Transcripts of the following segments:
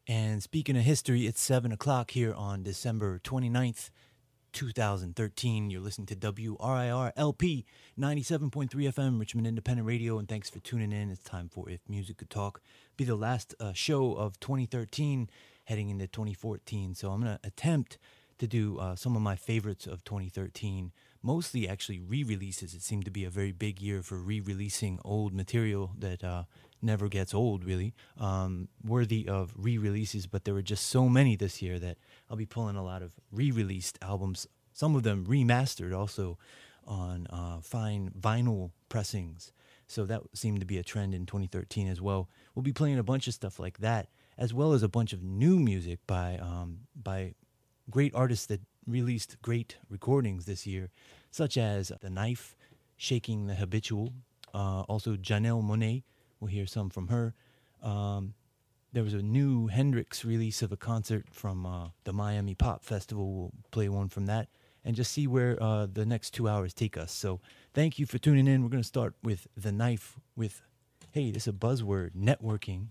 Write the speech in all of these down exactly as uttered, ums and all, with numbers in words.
And speaking of history, it's seven o'clock here on December twenty-ninth, twenty thirteen. You're listening to W R I R L P ninety-seven point three F M, Richmond Independent Radio, and thanks for tuning in. It's time for If Music Could Talk. Be the last uh, show of twenty thirteen, heading into twenty fourteen. So I'm going to attempt to do uh, some of my favorites of twenty thirteen, mostly actually re-releases. It seemed to be a very big year for re-releasing old material that uh, never gets old, really, um, worthy of re-releases, but there were just so many this year that I'll be pulling a lot of re-released albums, some of them remastered also on uh, fine vinyl pressings. So that seemed to be a trend in twenty thirteen as well. We'll be playing a bunch of stuff like that, as well as a bunch of new music by um, by great artists that released great recordings this year, such as The Knife, Shaking the Habitual, uh, also Janelle Monáe. We'll hear some from her. Um, there was a new Hendrix release of a concert from uh, the Miami Pop Festival. We'll play one from that and just see where uh, the next two hours take us. So thank you for tuning in. We're going to start with The Knife with, hey, this is a buzzword, networking.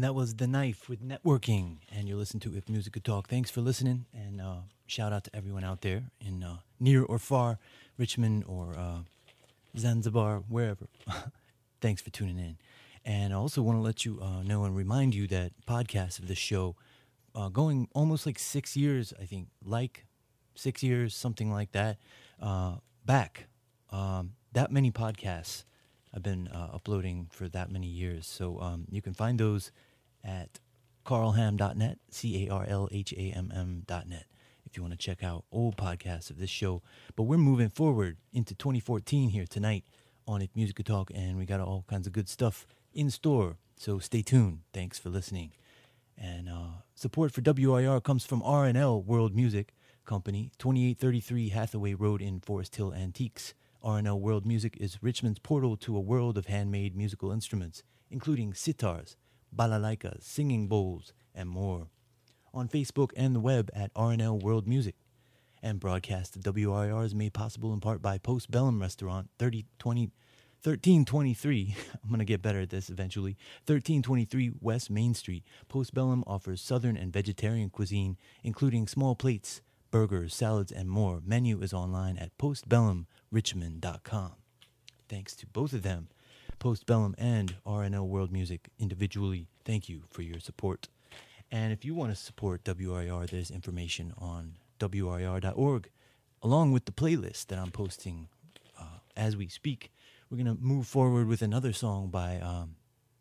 that was The Knife with Networking, and you're listening to If Music Could Talk. Thanks for listening, and uh, shout out to everyone out there in uh, near or far, Richmond or uh, Zanzibar, wherever. Thanks for tuning in. And I also want to let you uh, know and remind you that podcasts of the show, uh, going almost like six years, I think, like six years, something like that, uh, back. Um, that many podcasts I've been uh, uploading for that many years. So um, you can find those at carl ham dot net, C A R L H A M M dot net, if you want to check out old podcasts of this show. But we're moving forward into twenty fourteen here tonight on If Music Could Talk, and we got all kinds of good stuff in store. So stay tuned. Thanks for listening. And uh, support for W I R comes from R and L World Music Company, twenty-eight thirty-three Hathaway Road in Forest Hill Antiques. R and L World Music is Richmond's portal to a world of handmade musical instruments, including sitars, balalaikas, singing bowls, and more. On Facebook and the web at R and L World Music. And broadcast of W I R is made possible in part by Post Bellum Restaurant, thirty twenty, thirteen twenty-three, I'm going to get better at this eventually, thirteen twenty-three West Main Street. Post Bellum offers southern and vegetarian cuisine, including small plates, burgers, salads, and more. Menu is online at post bellum richmond dot com. Thanks to both of them, Post Bellum and R and L World Music individually. Thank you for your support. And if you want to support W R I R, there's information on W R I R dot org, along with the playlist that I'm posting uh, as we speak. We're going to move forward with another song by um,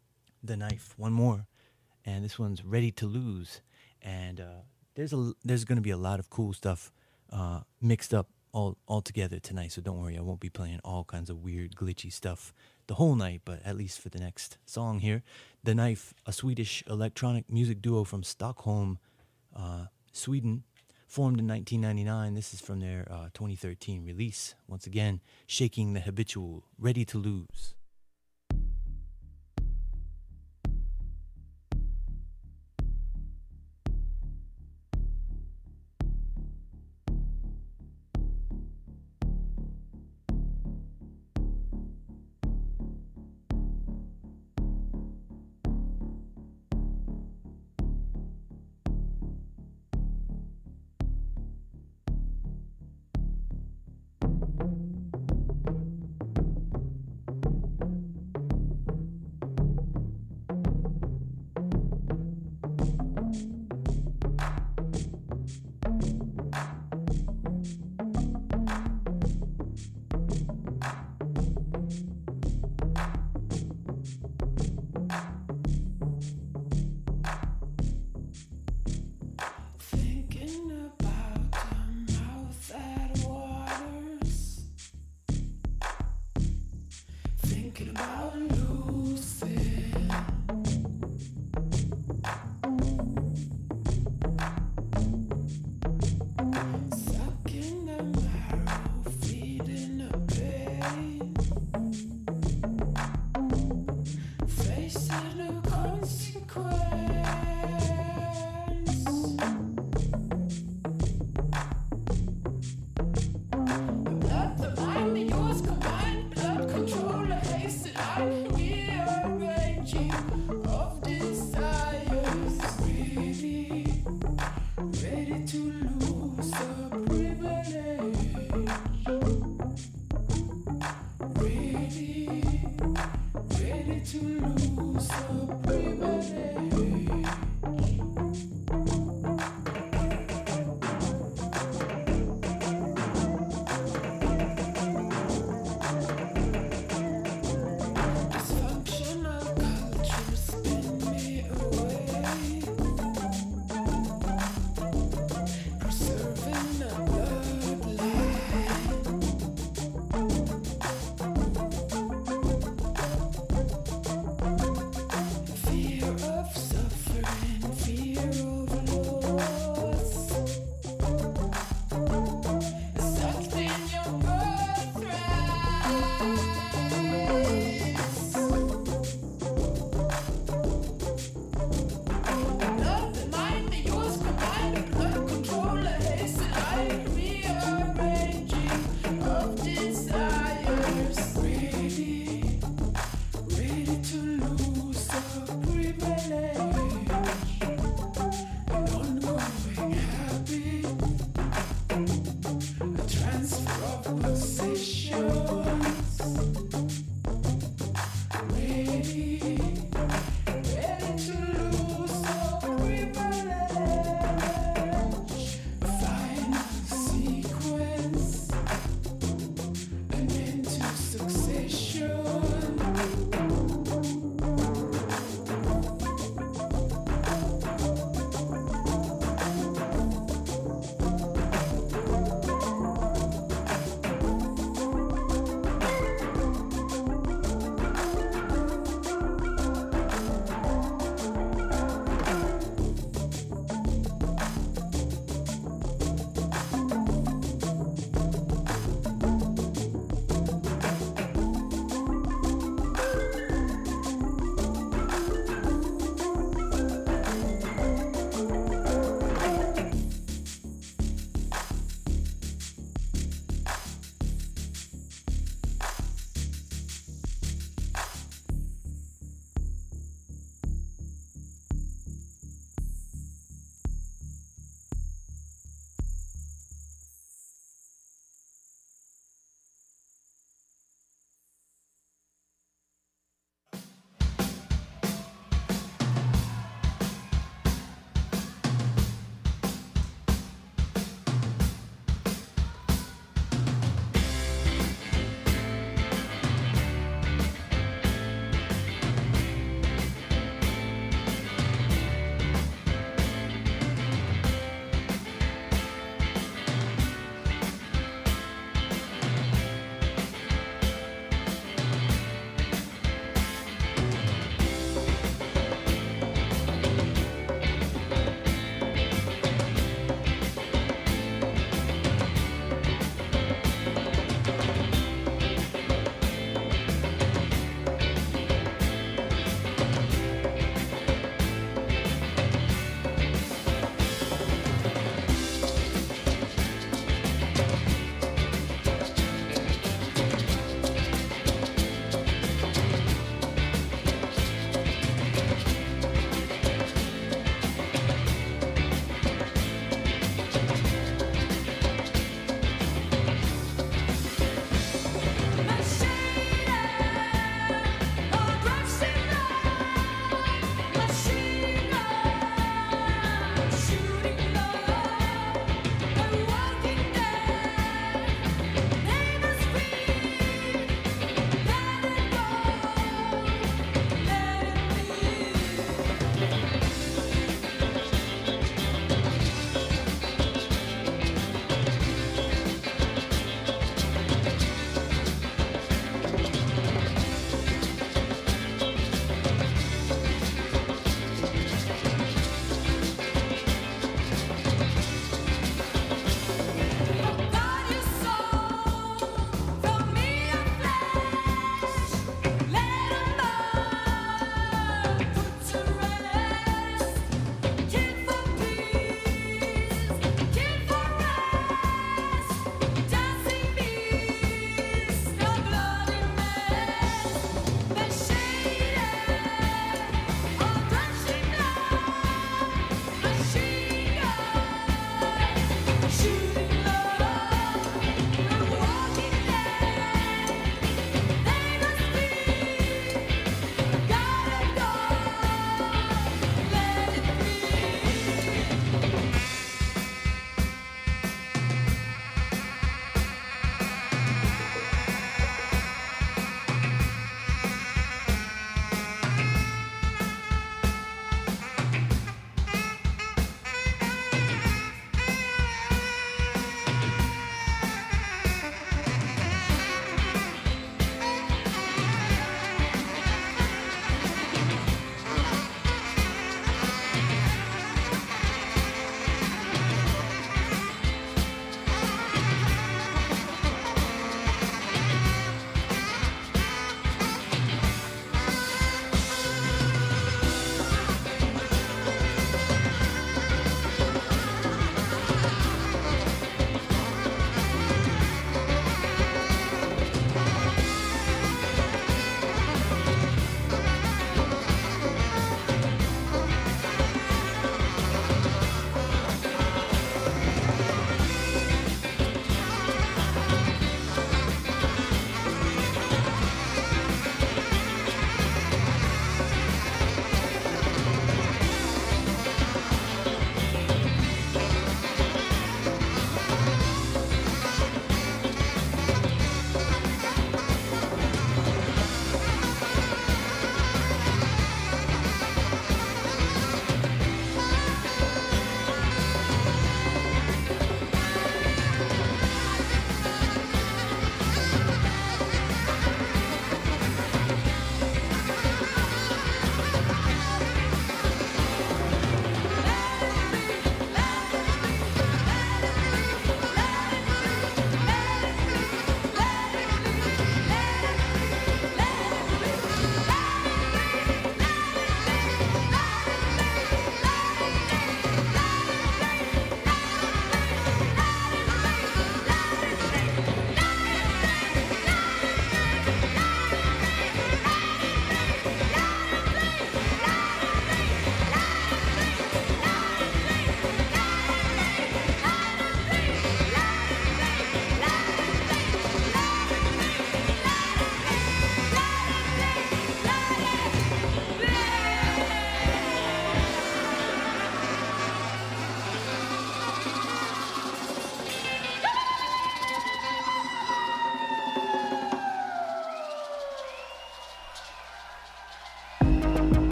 The Knife, one more, and this one's Ready to Lose. And uh, there's a there's going to be a lot of cool stuff uh, mixed up all all together tonight, so don't worry, I won't be playing all kinds of weird, glitchy stuff the whole night, but at least for the next song here. The Knife, a Swedish electronic music duo from Stockholm, uh, Sweden, formed in nineteen ninety-nine. This is from their uh, twenty thirteen release. Once again, Shaking the Habitual, Ready to Lose.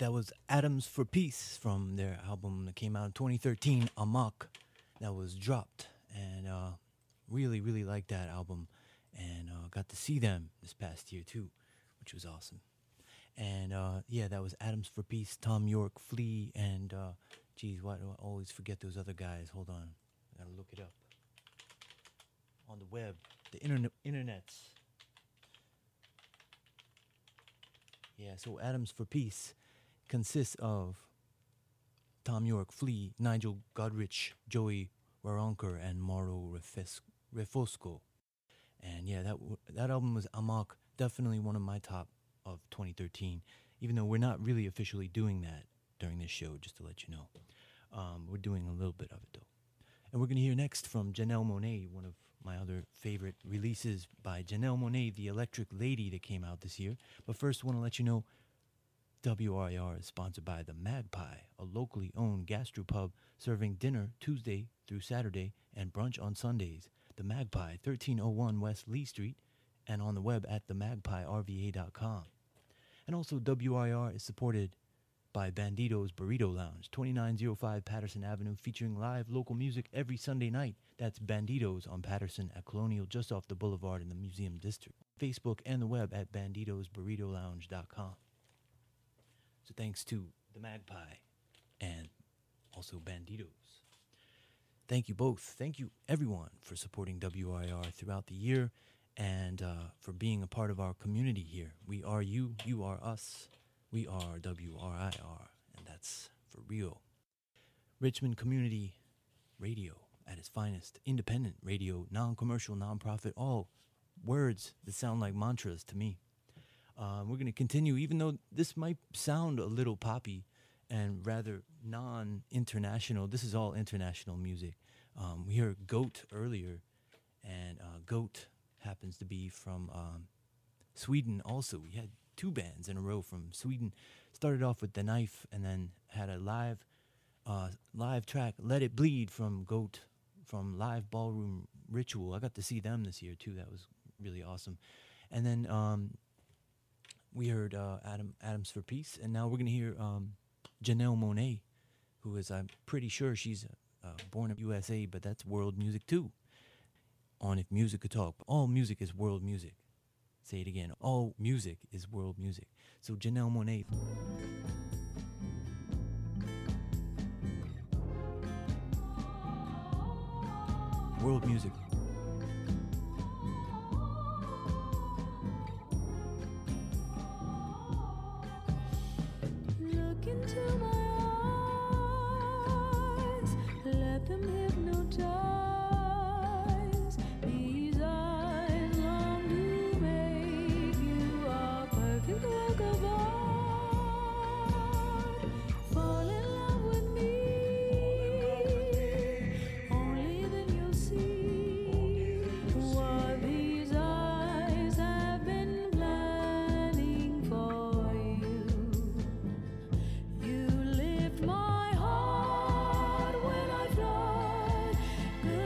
that was Atoms for Peace from their album that came out in twenty thirteen, Amok, that was dropped. And uh, really, really liked that album. And uh, got to see them this past year, too, which was awesome. And uh, yeah, that was Atoms for Peace, Tom York, Flea, and uh, geez, why do I always forget those other guys? Hold on. I gotta look it up. On the web, the internet, internets. Yeah, so Atoms for Peace consists of Tom York, Flea, Nigel Godrich, Joey Waronker, and Mauro Refes- Refosco. And yeah, that w- that album was Amok, definitely one of my top of twenty thirteen, even though we're not really officially doing that during this show, just to let you know. Um, we're doing a little bit of it, though. And we're going to hear next from Janelle Monáe, one of my other favorite releases by Janelle Monáe, the Electric Lady, that came out this year. But first, I want to let you know W R I R is sponsored by The Magpie, a locally owned gastropub serving dinner Tuesday through Saturday and brunch on Sundays. The Magpie, thirteen oh one West Lee Street, and on the web at the magpie r v a dot com. And also, W R I R is supported by Banditos Burrito Lounge, twenty-nine oh five Patterson Avenue, featuring live local music every Sunday night. That's Banditos on Patterson at Colonial, just off the boulevard in the Museum District. Facebook and the web at banditos burrito lounge dot com. So thanks to the Magpie and also Banditos. Thank you both. Thank you, everyone, for supporting W R I R throughout the year and uh, for being a part of our community here. We are you, you are us. We are W R I R, and that's for real. Richmond Community Radio at its finest. Independent radio, non-commercial, non-profit, all words that sound like mantras to me. Uh, we're going to continue, even though this might sound a little poppy and rather non-international. This is all international music. Um, we heard Goat earlier, and uh, Goat happens to be from um, Sweden also. We had two bands in a row from Sweden. Started off with The Knife and then had a live uh, live track, Let It Bleed, from Goat, from Live Ballroom Ritual. I got to see them this year too. That was really awesome. And then um, we heard uh, Adam Atoms for Peace, and now we're going to hear um, Janelle Monáe, who is, I'm pretty sure she's uh, born in U S A, but that's world music too. On If Music Could Talk. All music is world music. Say it again. All music is world music. So Janelle Monáe. World music. Look into my eyes, let them hypnotize. These eyes long to make you a perfect work of art. Fall in love with me, only then you'll see what these eyes have been planning for you. You lift my heart when I fly. Good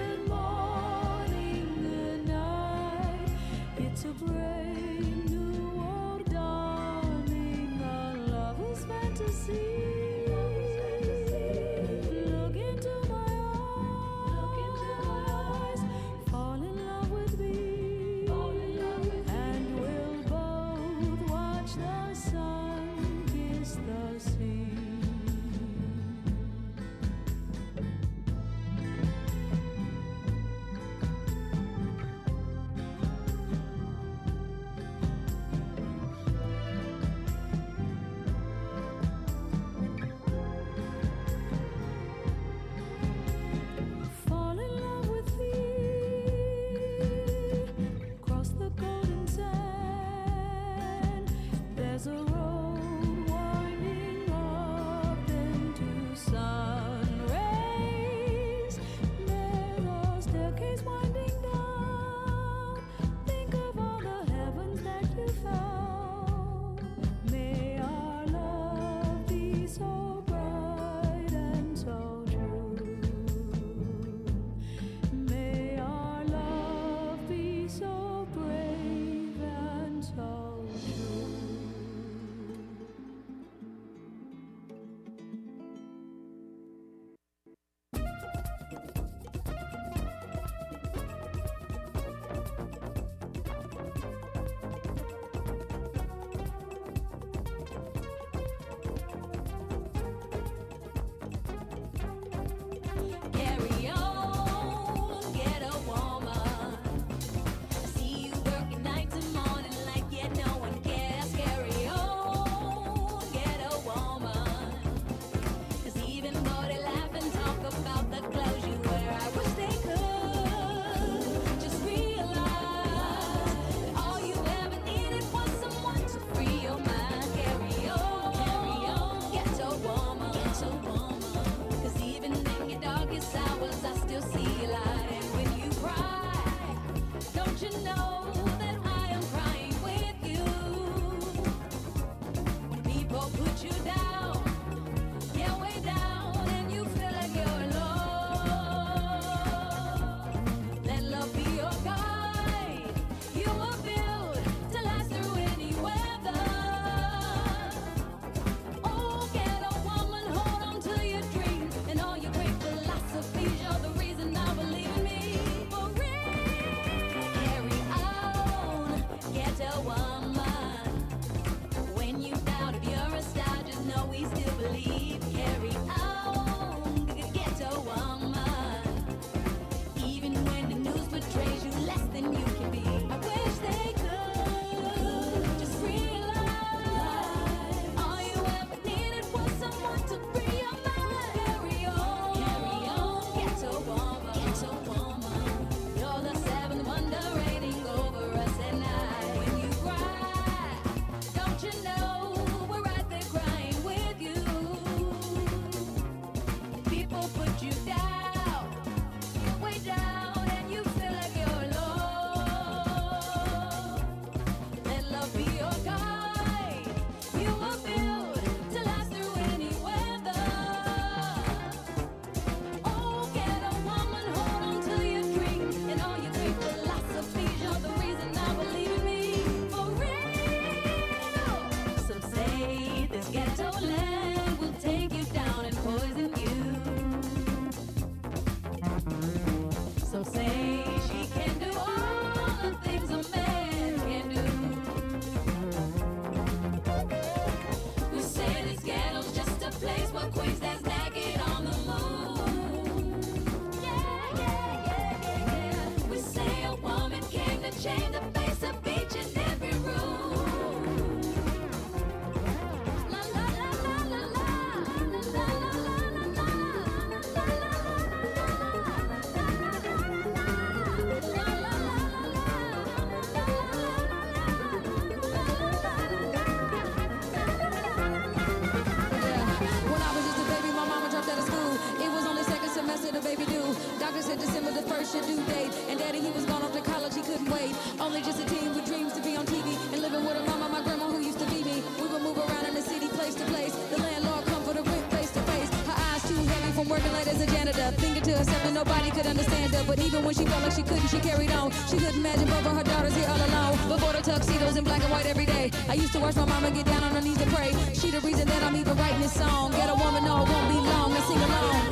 as a janitor, thinking to herself that nobody could understand her. But even when she felt like she couldn't, she carried on. She couldn't imagine both of her daughters here all alone. Before the tuxedos in black and white every day. I used to watch my mama get down on her knees to pray. She the reason that I'm even writing this song. Get a woman, no, it won't be long. Let's sing along.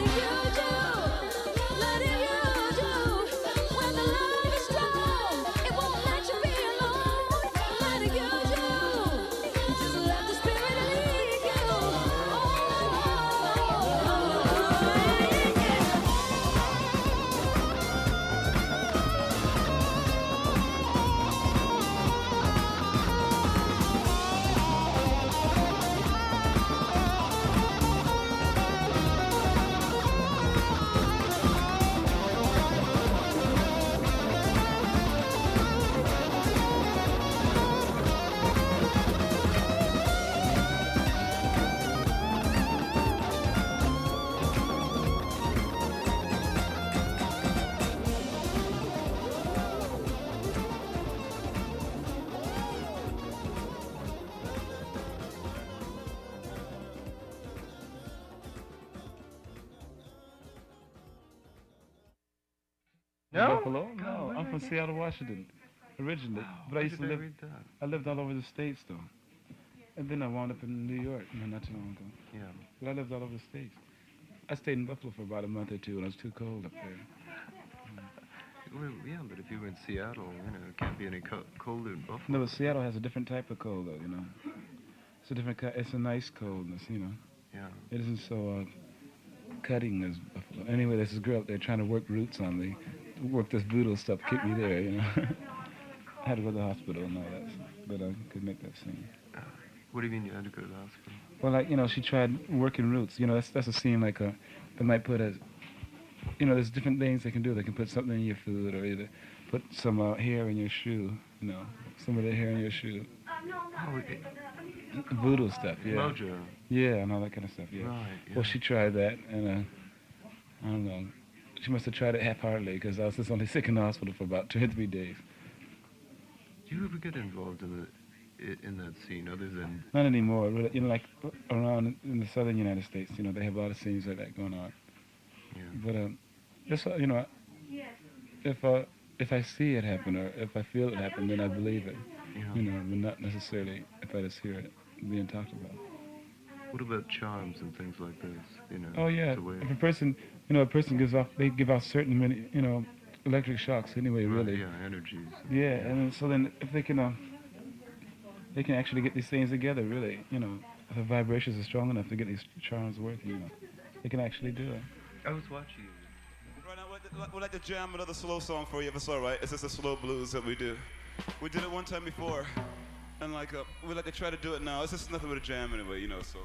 No? Buffalo? No, I'm from Seattle, Washington, originally. Wow. But I used to Where did live. they read that? I lived all over the states, though, and then I wound up in New York, you know, not too long ago. Yeah. But I lived all over the states. I stayed in Buffalo for about a month or two, and it was too cold up there. Well, yeah, but if you were in Seattle, you know, it can't be any co- colder in Buffalo. No, but Seattle has a different type of cold, though, you know. It's a different. It's a nice coldness, you know. Yeah. It isn't so uh, cutting as Buffalo. Anyway, there's this girl up there trying to work roots on me, work this voodoo stuff, keep me there, you know. I had to go to the hospital and all that, but I could make that scene. Uh, what do you mean you had to go to the hospital? Well, like, you know, she tried working roots. You know, that's that's a scene like a, they might put a, you know, there's different things they can do. They can put something in your food or either put some uh, hair in your shoe, you know, some of the hair in your shoe. Oh, it, Voodoo stuff, yeah. Mojo. Yeah, and all that kind of stuff, yeah. Right, yeah. Well, she tried that, and uh, I don't know. She must have tried it half-heartedly because I was just only sick in the hospital for about two or three days. Do you ever get involved in the i- in that scene other than? Not anymore. Really, you know, like around in the southern United States, you know, they have a lot of scenes like that going on. Yeah. But um, just uh, you know, if uh, if I see it happen or if I feel it happen, then I believe it. Yeah. You know, but not necessarily if I just hear it being talked about. What about charms and things like this? You know. Oh yeah. the way- If a person, you know, a person gives off, they give off certain, many, you know, electric shocks anyway. Right, Really. Yeah, energies. Yeah, and then, so then if they can, uh, they can actually get these things together. Really, you know, if the vibrations are strong enough to get these charms working, you know, they can actually do it. I was watching you. Right now, we'd like, we'd like to jam another slow song for you, if it's all right. It's just a slow blues that we do. We did it one time before, and like uh, we'd like to try to do it now. It's just nothing but a jam anyway, you know. So.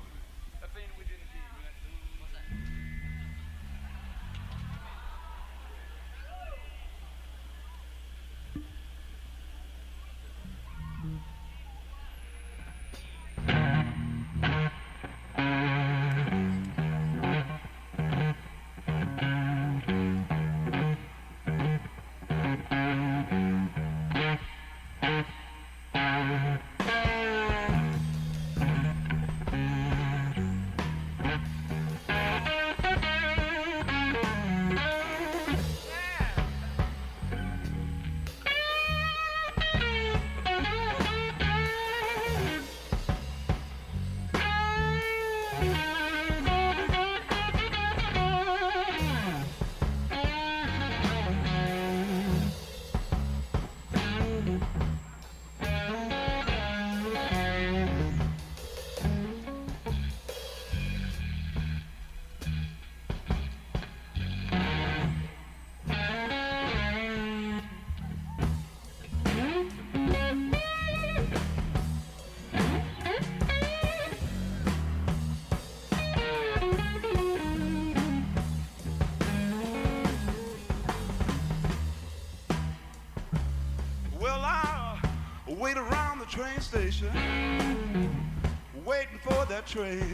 Well, I wait around the train station, waiting for that train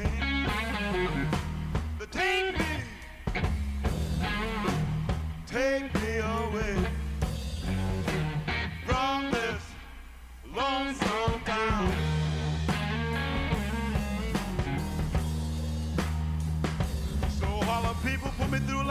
to take me, take me away from this lonesome town. So while the people put me through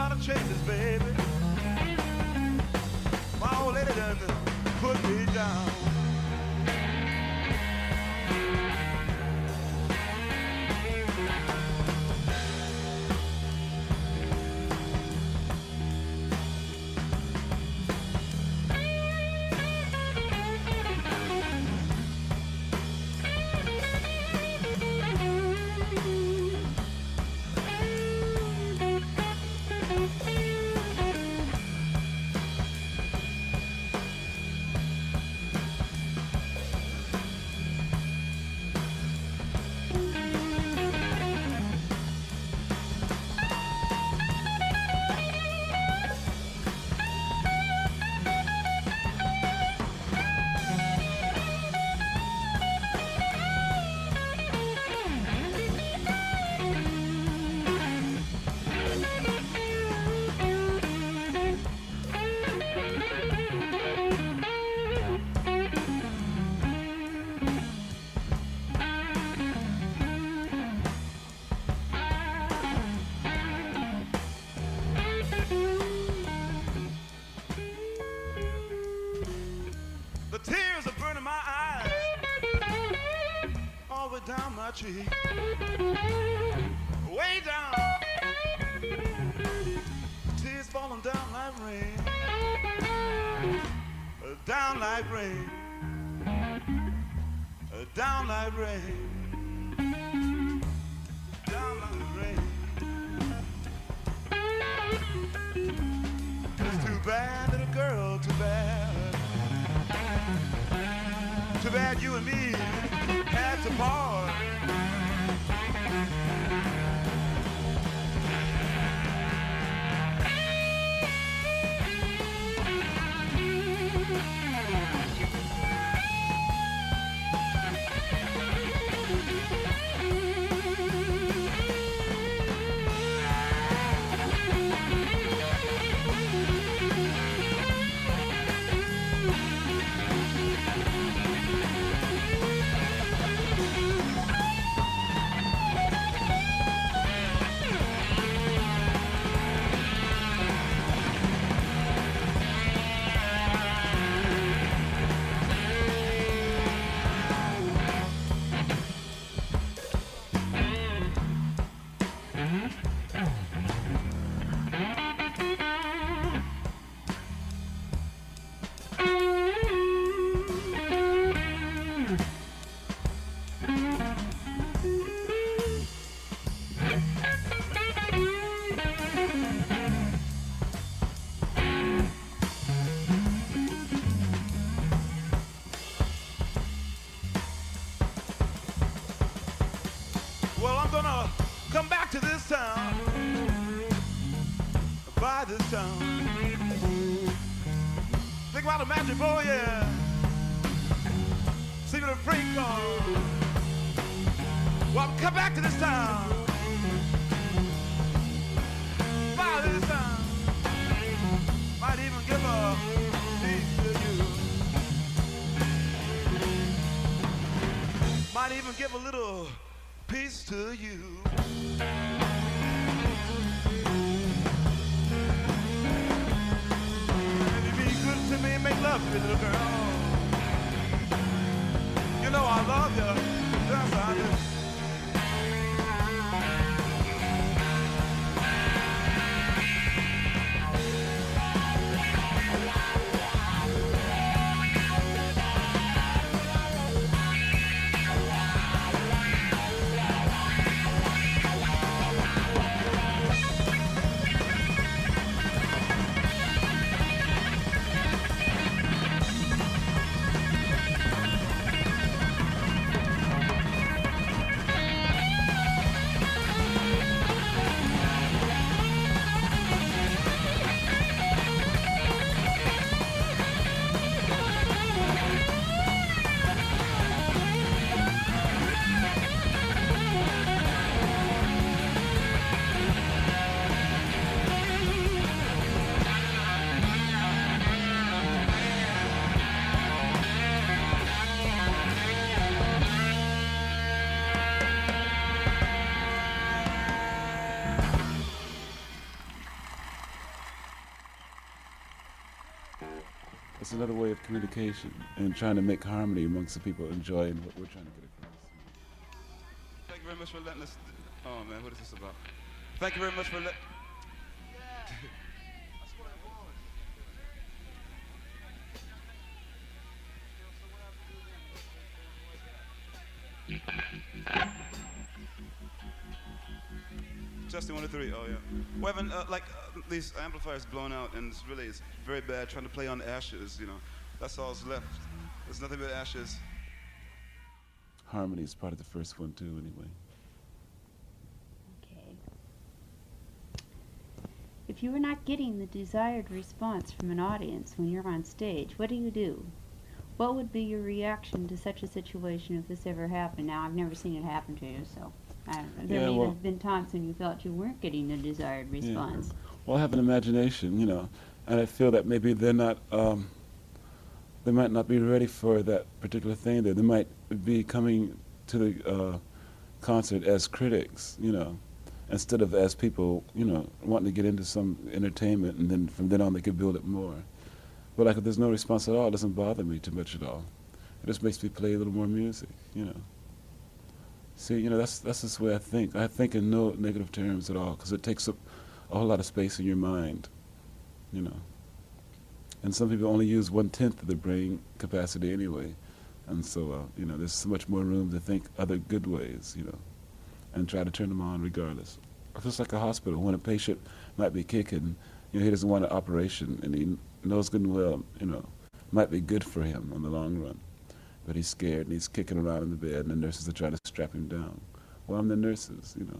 down my cheek, way down. Tears falling down like rain, down like rain, down like rain, down like rain. It's too bad, little girl, too bad. Too bad you and me had to part. Well, I'm gonna come back to this town, by this town. Think about the magic, oh yeah. See me the freight car. Well, I'll come back to this town, by this town. Might even give a piece to you. Might even give a little peace to you. If you be good to me, make love to me, little girl. You know I love you, yes I do. It's another way of communication and trying to make harmony amongst the people enjoying what we're trying to get across. Thank you very much for letting us. Oh man, what is this about? Thank you very much for letting. Testing one, two, three. Oh yeah. We're having uh, like uh, these amplifiers blown out, and it's really it's very bad. Trying to play on ashes, you know. That's all that's left. There's nothing but ashes. Harmony is part of the first one too, anyway. Okay. If you are not getting the desired response from an audience when you're on stage, what do you do? What would be your reaction to such a situation if this ever happened? Now, I've never seen it happen to you, so I don't know. There Yeah, may well- have been times when you felt you weren't getting the desired response. Yeah. Well, I have an imagination, you know, and I feel that maybe they're not, um, they might not be ready for that particular thing. There, they might be coming to the uh, concert as critics, you know, instead of as people, you know, wanting to get into some entertainment, and then from then on they could build it more. But like if there's no response at all, it doesn't bother me too much at all. It just makes me play a little more music, you know. See, you know, that's that's just the way I think. I think in no negative terms at all, because it takes up a whole lot of space in your mind, you know. And some people only use one-tenth of their brain capacity anyway. And so, uh, you know, there's so much more room to think other good ways, you know, and try to turn them on regardless. It's just like a hospital. When a patient might be kicking, you know, he doesn't want an operation, and he knows good and well, you know, might be good for him in the long run. But he's scared, and he's kicking around in the bed, and the nurses are trying to strap him down. Well, I'm the nurses, you know.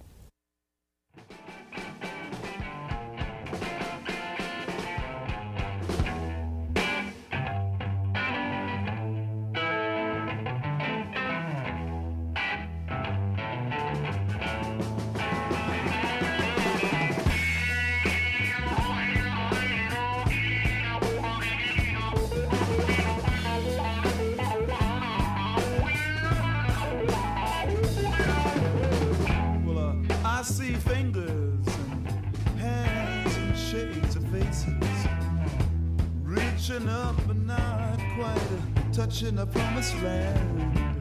In the promised land,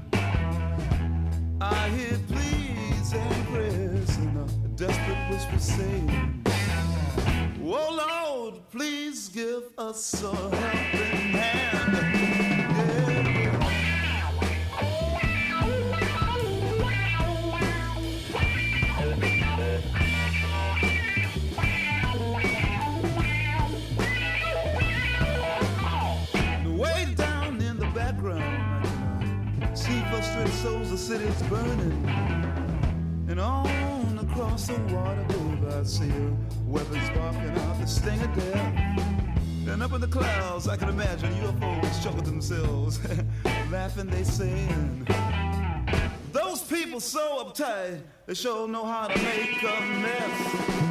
I hear pleas and prayers and a desperate whisper saying, "Oh Lord, please give us a helping hand." Yeah. Souls, the city's burning, and on across the water, babe, I see a weapon sparking out the sting of death. And up in the clouds, I can imagine U F Os chuckle to themselves, laughing, they saying, "Those people so uptight, they sure know how to make a mess."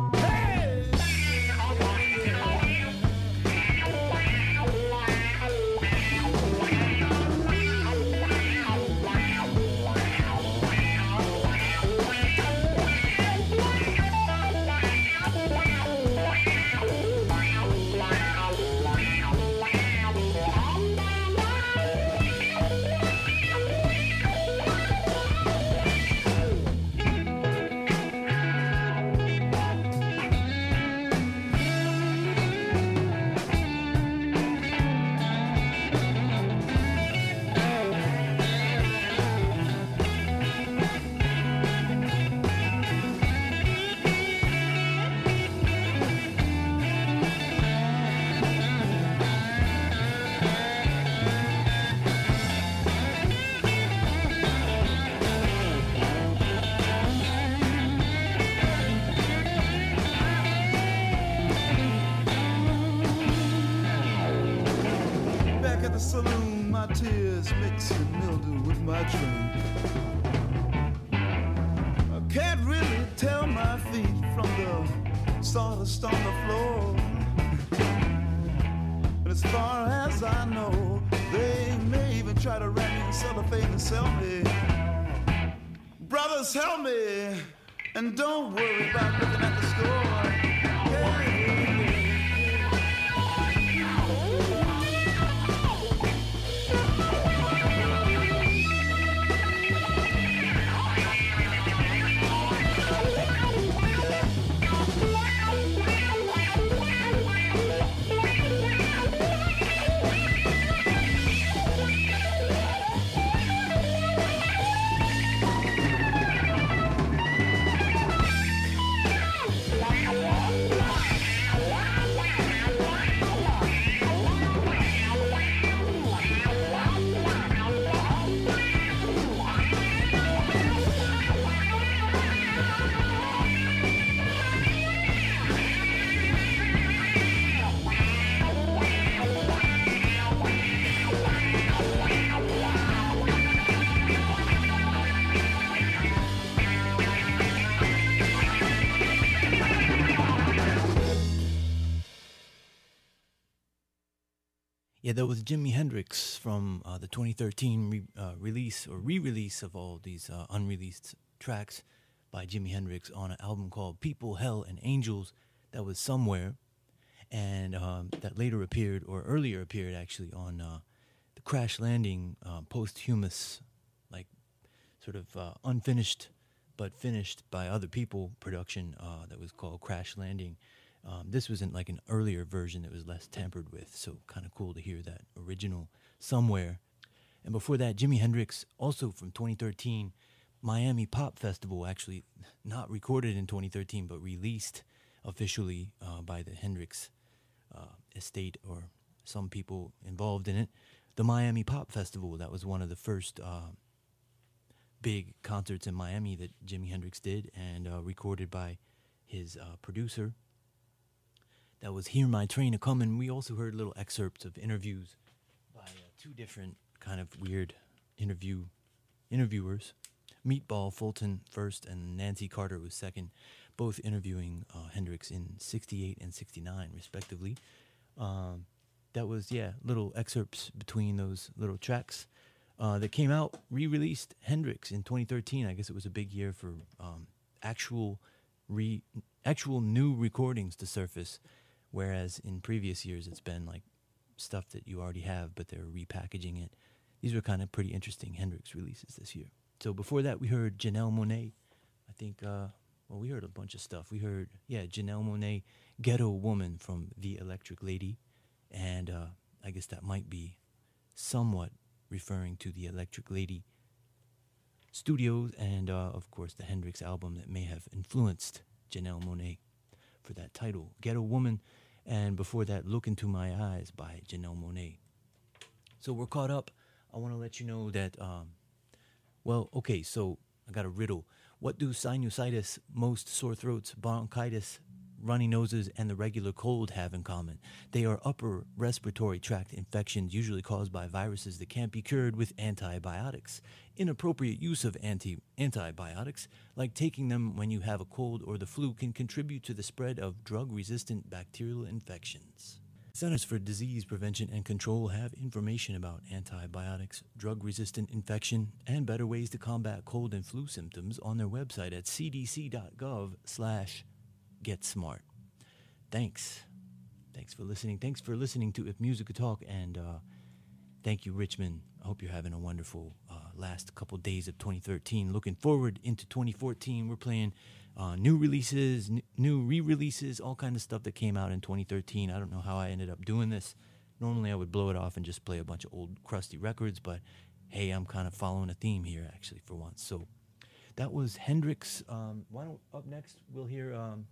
Saloon, my tears mix and mildew with my drink. I can't really tell my feet from the sawdust on the floor. But as far as I know, they may even try to wrap me in cellophane and sell me. Brothers, help me, and don't worry about looking at the score. Hey. Yeah, that was Jimi Hendrix from uh, the twenty thirteen re- uh, release or re-release of all these uh, unreleased tracks by Jimi Hendrix on an album called People, Hell, and Angels that was somewhere, and um, that later appeared, or earlier appeared actually, on uh, the Crash Landing uh, posthumous like sort of uh, unfinished but finished by other people production uh, that was called Crash Landing. Um, this was in like an earlier version that was less tampered with, so kind of cool to hear that original somewhere. And before that, Jimi Hendrix, also from twenty thirteen, Miami Pop Festival, actually not recorded in twenty thirteen, but released officially uh, by the Hendrix uh, estate or some people involved in it. The Miami Pop Festival, that was one of the first uh, big concerts in Miami that Jimi Hendrix did, and uh, recorded by his uh, producer. That was Hear My Train A-Comin'. We also heard little excerpts of interviews by uh, two different kind of weird interview interviewers. Meatball Fulton first and Nancy Carter was second, both interviewing uh, Hendrix in sixty-eight and sixty-nine, respectively. Um, that was, yeah, little excerpts between those little tracks uh, that came out, re-released Hendrix in twenty thirteen. I guess it was a big year for um, actual re actual new recordings to surface, whereas in previous years it's been like stuff that you already have, but they're repackaging it. These were kind of pretty interesting Hendrix releases this year. So before that, we heard Janelle Monáe. I think, uh, well, we heard a bunch of stuff. We heard, yeah, Janelle Monáe, Ghetto Woman from The Electric Lady. And uh, I guess that might be somewhat referring to the Electric Lady Studios and, uh, of course, the Hendrix album that may have influenced Janelle Monáe for that title, Ghetto Woman. And before that, Look Into My Eyes by Janelle Monáe. So we're caught up. I want to let you know that... Um, Well, okay, so I got a riddle. What do sinusitis, most sore throats, bronchitis, runny noses, and the regular cold have in common? They are upper respiratory tract infections usually caused by viruses that can't be cured with antibiotics. Inappropriate use of anti- antibiotics, like taking them when you have a cold or the flu, can contribute to the spread of drug-resistant bacterial infections. Centers for Disease Prevention and Control have information about antibiotics, drug-resistant infection, and better ways to combat cold and flu symptoms on their website at cdc.gov slash getsmart. Thanks. Thanks for listening. Thanks for listening to If Music Could Talk, and uh, thank you, Richmond. I hope you're having a wonderful uh, last couple days of twenty thirteen. Looking forward into twenty fourteen. We're playing Uh, new releases, n- new re-releases, all kind of stuff that came out in twenty thirteen. I don't know how I ended up doing this. Normally I would blow it off and just play a bunch of old crusty records, but hey, I'm kind of following a theme here actually for once. So that was Hendrix. Um, why don't up next we'll hear... Um,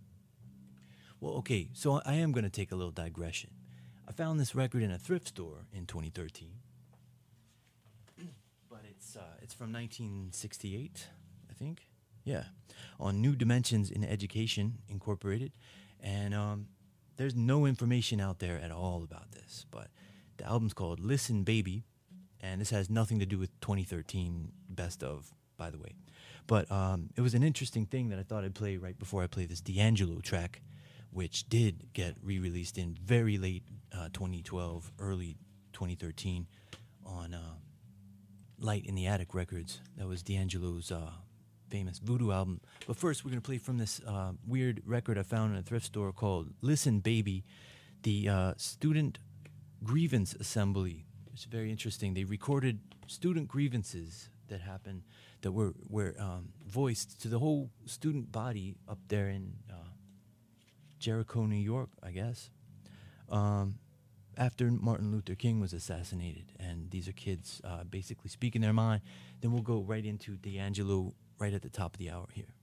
well, okay, so I am going to take a little digression. I found this record in a thrift store in twenty thirteen, but it's uh, it's from nineteen sixty-eight, I think. Yeah, on New Dimensions in Education Incorporated, and um, there's no information out there at all about this, but the album's called Listen Baby, and this has nothing to do with twenty thirteen Best Of, by the way. But um, it was an interesting thing that I thought I'd play right before I play this D'Angelo track, which did get re-released in very late uh, twenty twelve, early twenty thirteen on uh, Light in the Attic Records. That was D'Angelo's... Uh, famous voodoo album. But first, we're going to play from this uh, weird record I found in a thrift store called Listen Baby, the uh, Student Grievance Assembly. It's very interesting. They recorded student grievances that happened, that were, were um, voiced to the whole student body up there in uh, Jericho, New York, I guess, um, after Martin Luther King was assassinated. And these are kids uh, basically speaking their mind. Then we'll go right into D'Angelo right at the top of the hour here.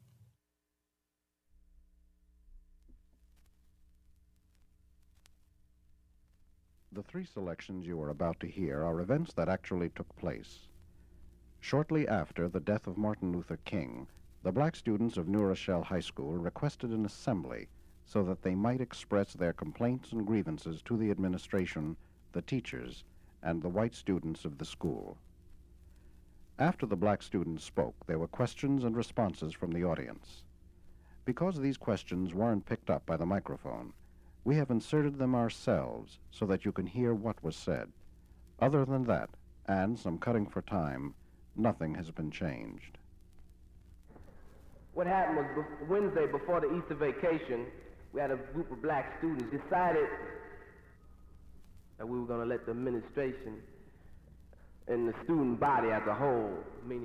The three selections you are about to hear are events that actually took place. Shortly after the death of Martin Luther King, the black students of New Rochelle High School requested an assembly so that they might express their complaints and grievances to the administration, the teachers, and the white students of the school. After the black students spoke, there were questions and responses from the audience. Because these questions weren't picked up by the microphone, we have inserted them ourselves so that you can hear what was said. Other than that, and some cutting for time, nothing has been changed. What happened was be- Wednesday before the Easter vacation, we had a group of black students decided that we were going to let the administration and the student body as a whole, meaning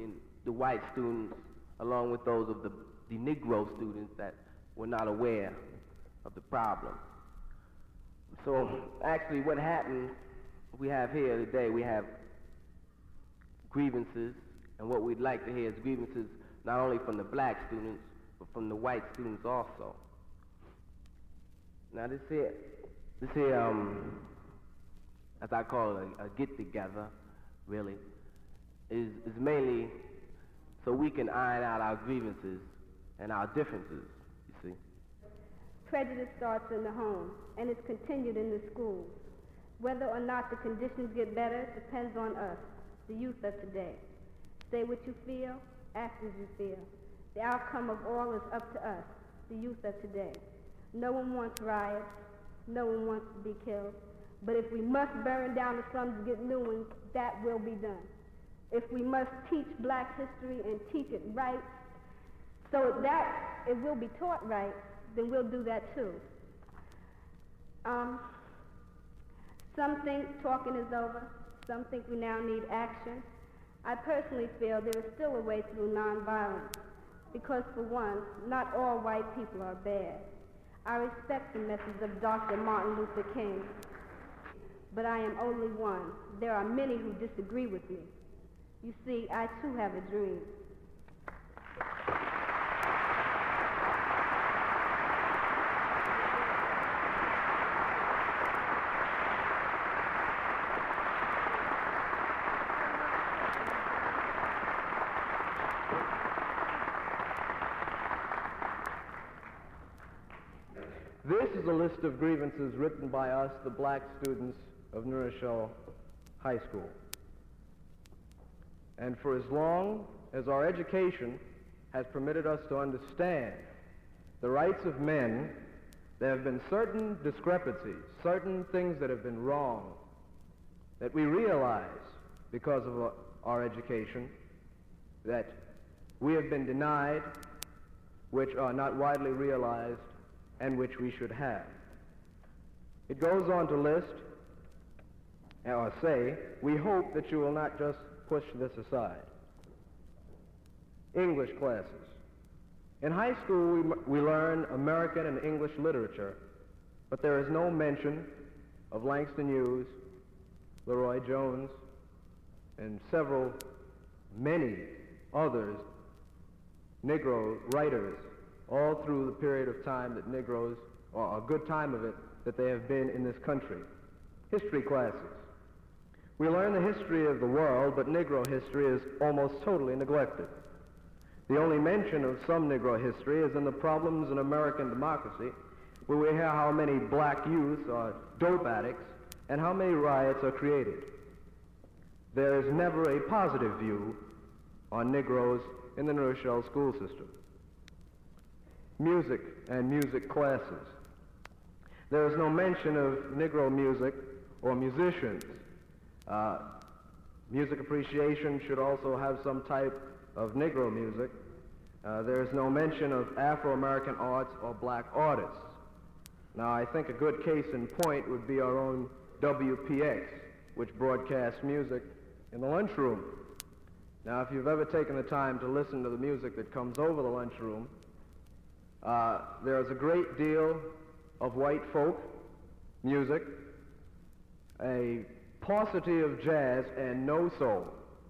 the white students along with those of the, the Negro students that were not aware of the problem. So actually what happened, we have here today, we have grievances, and what we'd like to hear is grievances not only from the black students, but from the white students also. Now this here, this here, um, as I call it, a, a get-together, really, is, is mainly so we can iron out our grievances and our differences, you see. Prejudice starts in the home, and it's continued in the schools. Whether or not the conditions get better depends on us, the youth of today. Say what you feel, act as you feel. The outcome of all is up to us, the youth of today. No one wants riots, no one wants to be killed, but if we must burn down the slums to get new ones, that will be done. If we must teach black history and teach it right, so that it will be taught right, then we'll do that too. Um, some think talking is over. Some think we now need action. I personally feel there is still a way through nonviolence, because for one, not all white people are bad. I respect the message of Doctor Martin Luther King, but I am only one. There are many who disagree with me. You see, I too have a dream. This is a list of grievances written by us, the black students of New Rochelle High School. And for as long as our education has permitted us to understand the rights of men, there have been certain discrepancies, certain things that have been wrong, that we realize because of our education that we have been denied, which are not widely realized, and which we should have. It goes on to list, or say, we hope that you will not just push this aside. English classes. In high school, we, we learn American and English literature, but there is no mention of Langston Hughes, Leroy Jones, and several, many others, Negro writers, all through the period of time that Negroes, or a good time of it, that they have been in this country. History classes. We learn the history of the world, but Negro history is almost totally neglected. The only mention of some Negro history is in the Problems in American Democracy, where we hear how many black youth are dope addicts and how many riots are created. There is never a positive view on Negroes in the New Rochelle school system. Music and music classes. There is no mention of Negro music or musicians. Uh, music appreciation should also have some type of Negro music. Uh, there is no mention of Afro-American arts or black artists. Now, I think a good case in point would be our own W P X, which broadcasts music in the lunchroom. Now, if you've ever taken the time to listen to the music that comes over the lunchroom, uh, there is a great deal of white folk music, a paucity of jazz, and no soul.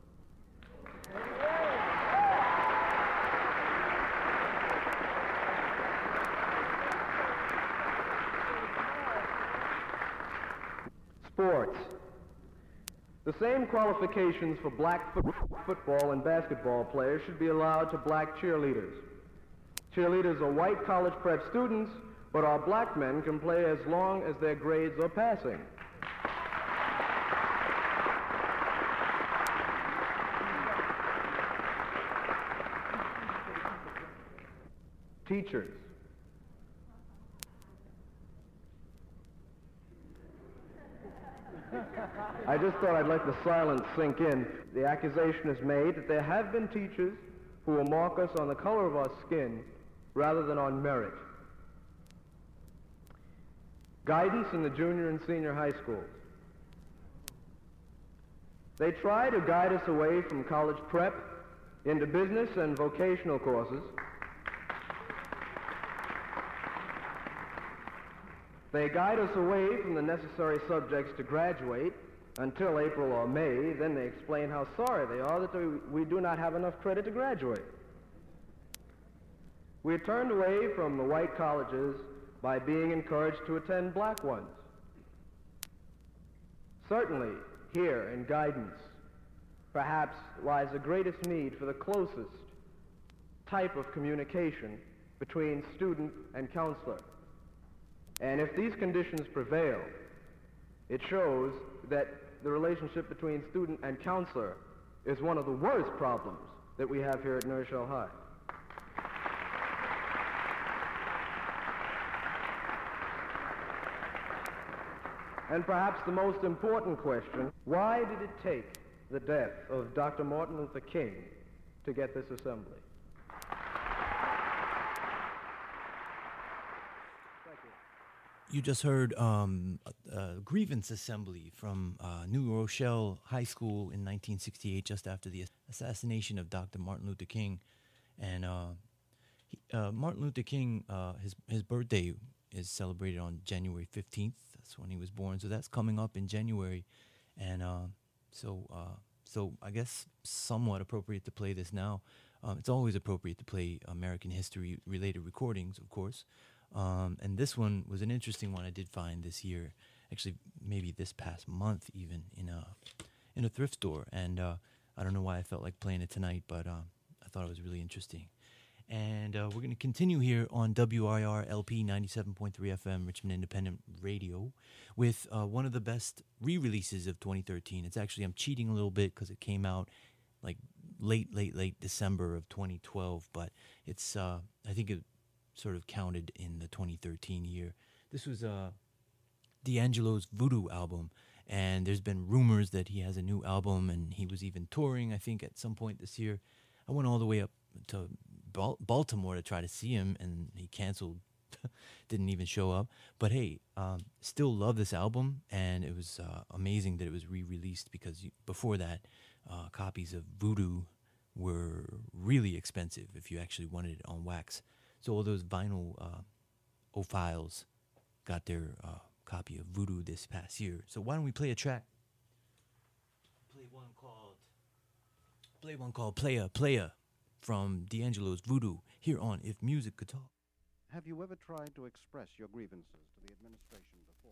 Sports. The same qualifications for black fo- football and basketball players should be allowed to black cheerleaders. Cheerleaders are white college prep students, but our black men can play as long as their grades are passing. Teachers. I just thought I'd let the silence sink in. The accusation is made that there have been teachers who will mark us on the color of our skin rather than on merit. Guidance in the junior and senior high schools. They try to guide us away from college prep into business and vocational courses. They guide us away from the necessary subjects to graduate until April or May. Then they explain how sorry they are that we, we do not have enough credit to graduate. We are turned away from the white colleges by being encouraged to attend black ones. Certainly, here in guidance, perhaps lies the greatest need for the closest type of communication between student and counselor. And if these conditions prevail, it shows that the relationship between student and counselor is one of the worst problems that we have here at New Rochelle High. And perhaps the most important question, why did it take the death of Doctor Martin Luther King to get this assembly? You just heard um, a, a grievance assembly from uh, New Rochelle High School in nineteen sixty-eight, just after the assassination of Doctor Martin Luther King. And uh, he, uh, Martin Luther King, uh, his his birthday is celebrated on January fifteenth. That's when he was born. So that's coming up in January. And uh, so uh, so I guess somewhat appropriate to play this now. Um, it's always appropriate to play American history-related recordings, of course. Um, and this one was an interesting one I did find this year, actually maybe this past month even, in a in a thrift store. And uh, I don't know why I felt like playing it tonight, but uh, I thought it was really interesting. And uh, we're going to continue here on W R I R L P ninety-seven point three F M, Richmond Independent Radio, with uh, one of the best re-releases of twenty thirteen. It's actually, I'm cheating a little bit because it came out like late, late, late December of twenty twelve, but it's, uh, I think it sort of counted in the twenty thirteen year. This was uh, D'Angelo's Voodoo album, and there's been rumors that he has a new album, and he was even touring, I think, at some point this year. I went all the way up to Bal- Baltimore to try to see him, and he canceled, didn't even show up. But hey, um, still love this album, and it was uh, amazing that it was re-released, because you, before that, uh, copies of Voodoo were really expensive if you actually wanted it on wax. So all those vinyl uh, ophiles got their uh, copy of Voodoo this past year. So why don't we play a track? Play one called Play one called Playa Playa from D'Angelo's Voodoo here on If Music Could Talk. Have you ever tried to express your grievances to the administration before?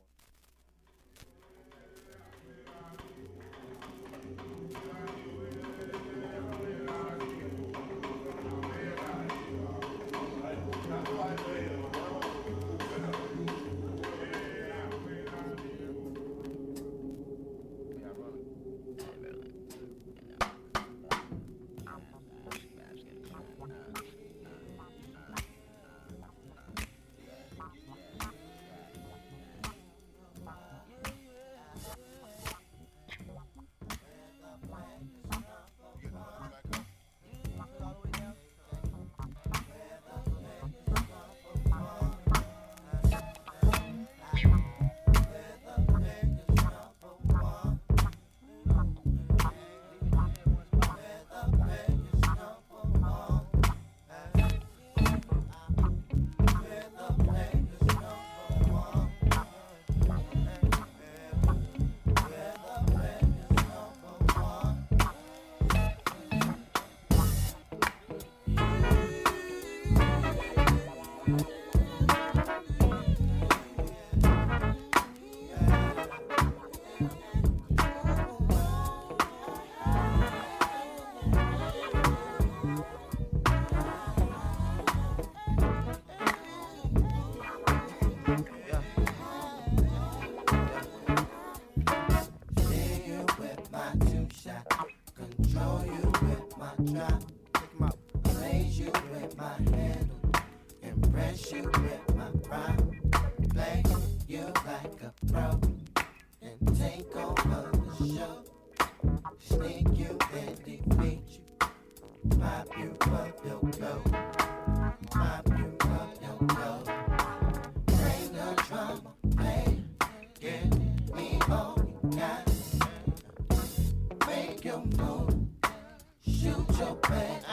Make your move, shoot your bad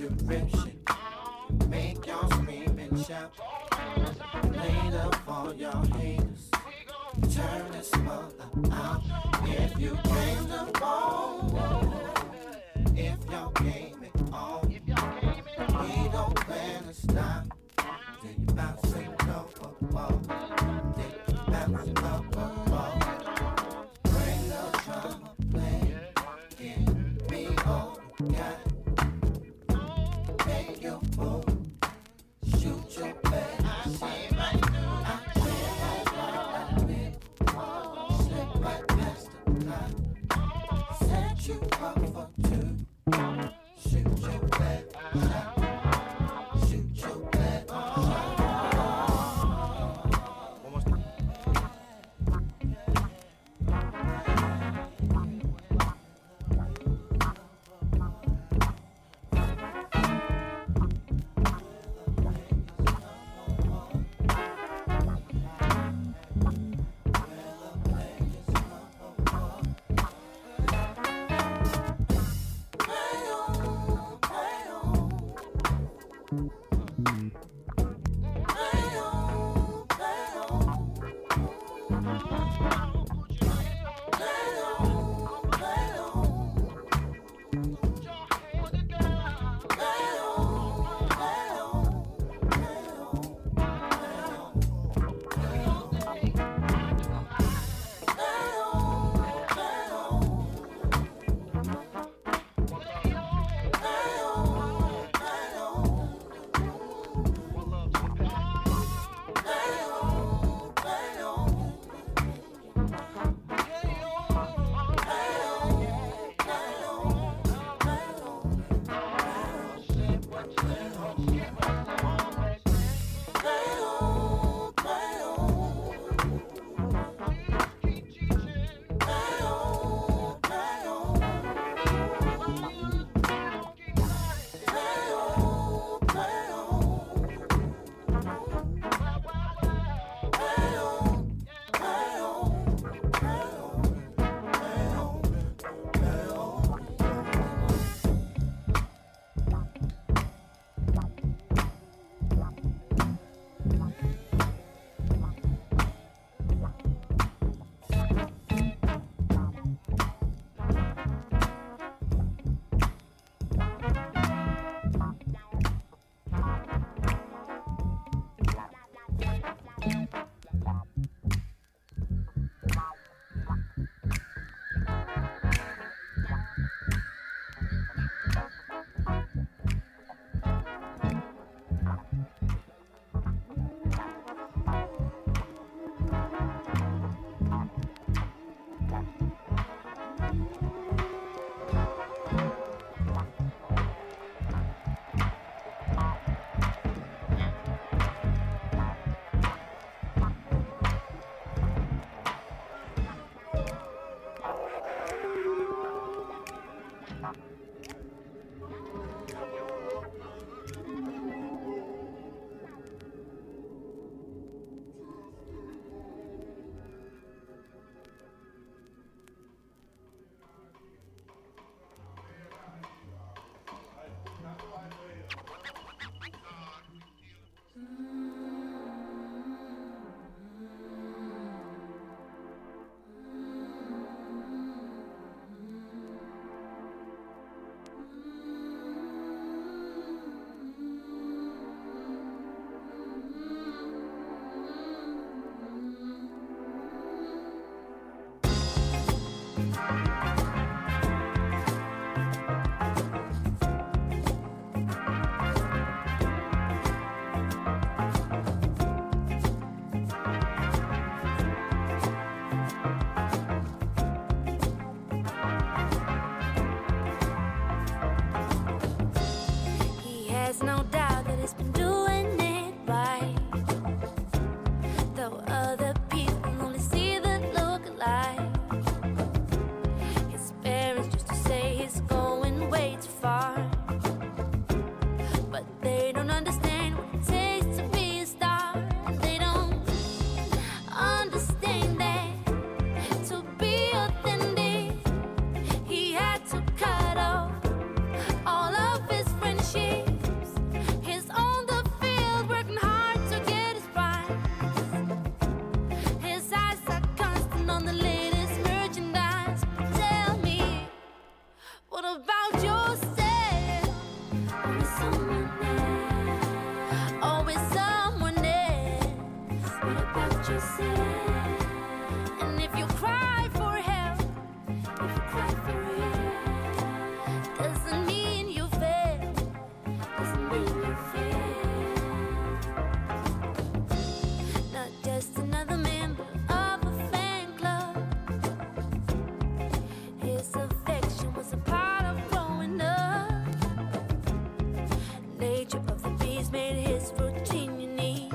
you rip shit. Make y'all scream and shout. Later for y'all haters. Turn this mother out. If you came to ball, if y'all came it on, we don't plan to stop. Then you bounce it up a ball. Then you bounce it up a ball. Bring the drama, play. Give me all you got. Make your move. Shoot your back. I see right through. I can't right live. Slip right past the clock. Set you up for two. Shoot your back. Shoot your back. I this affection was a part of growing up. Nature of the beast made his routine unique.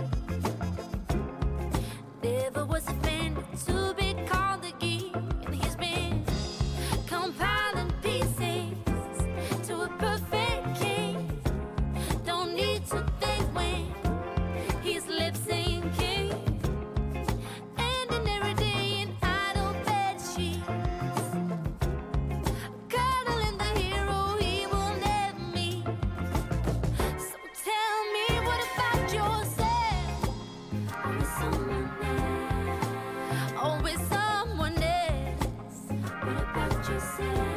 Never was offended to be called a geek, and he's been compiling pieces to a perfect case. Don't need to think when he's lip syncing, and in every day in idle bed sheets, cuddling the hero he will never meet. So tell me, what about yourself? Always someone else. Always someone else. What about yourself?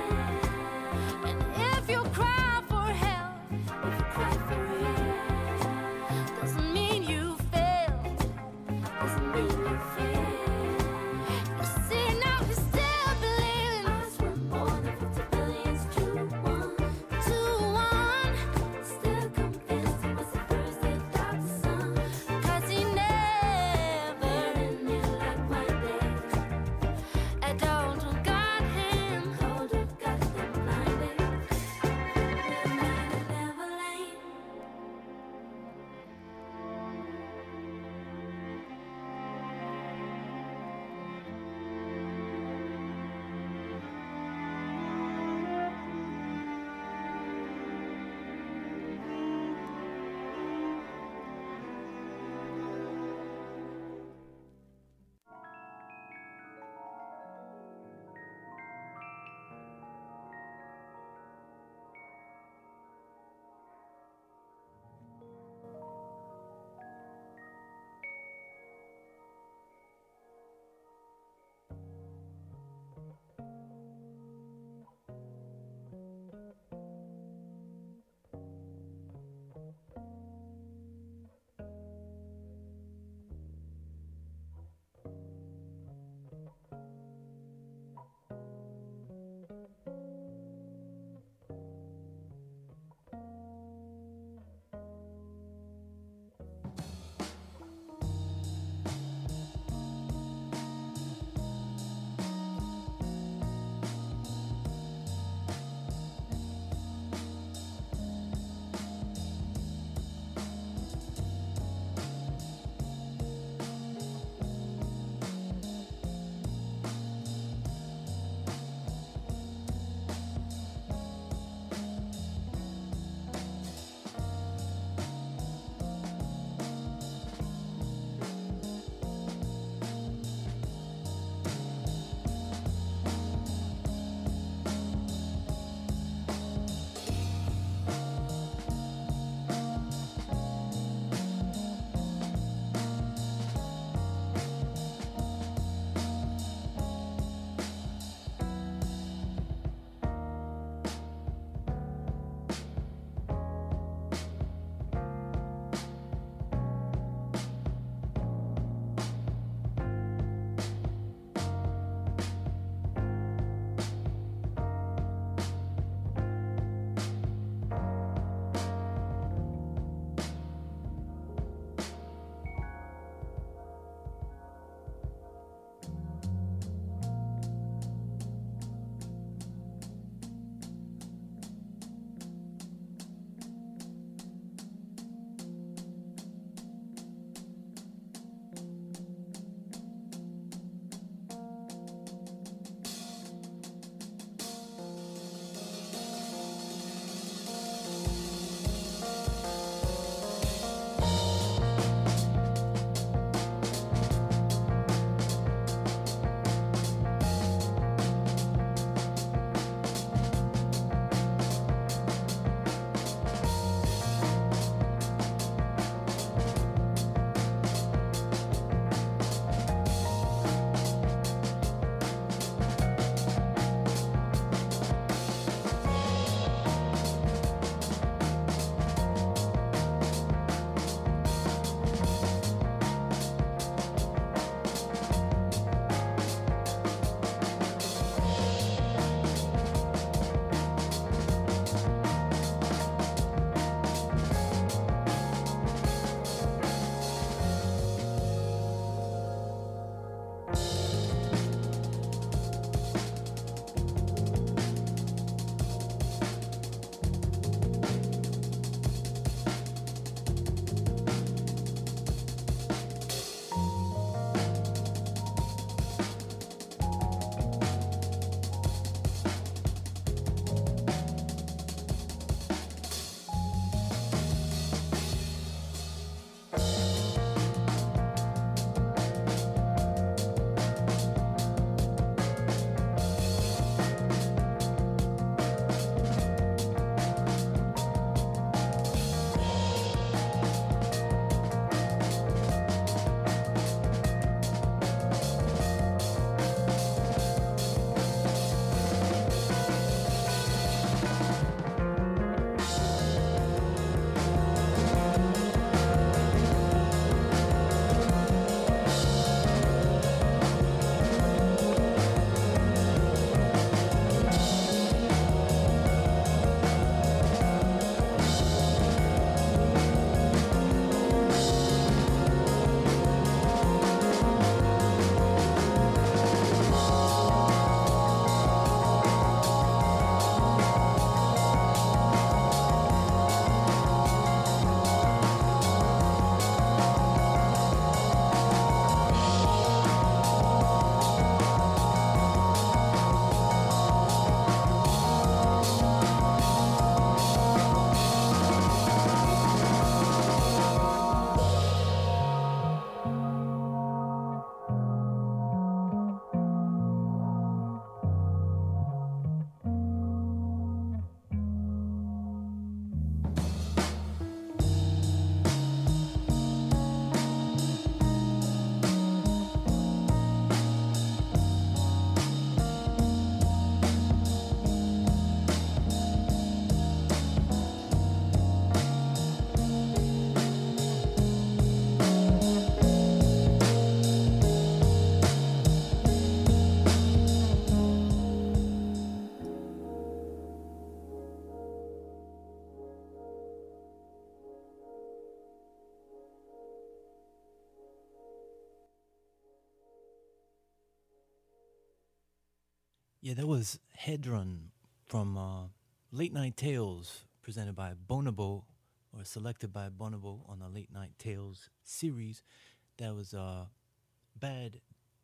Yeah, that was Hedron from uh, Late Night Tales, presented by Bonobo, or selected by Bonobo on the Late Night Tales series. That was uh, bad.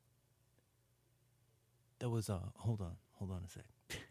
That was, uh, hold on, hold on a sec.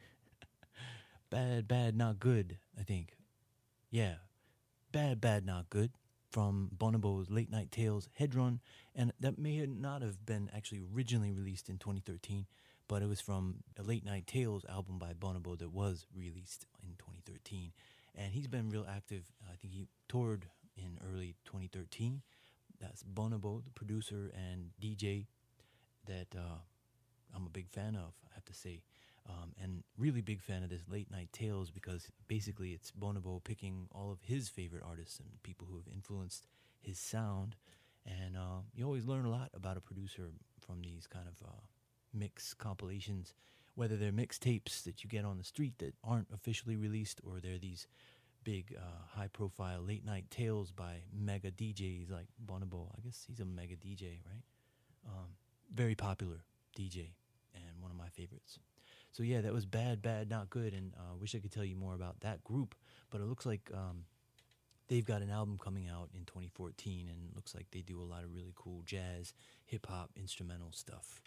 Bad, Bad, Not Good, I think. Yeah, Bad, Bad, Not Good from Bonobo's Late Night Tales Hedron. And that may not have been actually originally released in twenty thirteen, but it was from a Late Night Tales album by Bonobo that was released in twenty thirteen. And he's been real active. I think he toured in early twenty thirteen. That's Bonobo, the producer and D J that uh, I'm a big fan of, I have to say. Um, and really big fan of this Late Night Tales because basically it's Bonobo picking all of his favorite artists and people who have influenced his sound. And uh, you always learn a lot about a producer from these kind of uh, mix compilations, whether they're mixtapes that you get on the street that aren't officially released, or they're these big uh, high-profile late-night tales by mega D Js like Bonobo. I guess he's a mega D J, right? Um, very popular D J and one of my favorites. So yeah, that was Bad, Bad, Not Good, and I uh, wish I could tell you more about that group, but it looks like um, they've got an album coming out in twenty fourteen, and it looks like they do a lot of really cool jazz, hip-hop, instrumental stuff.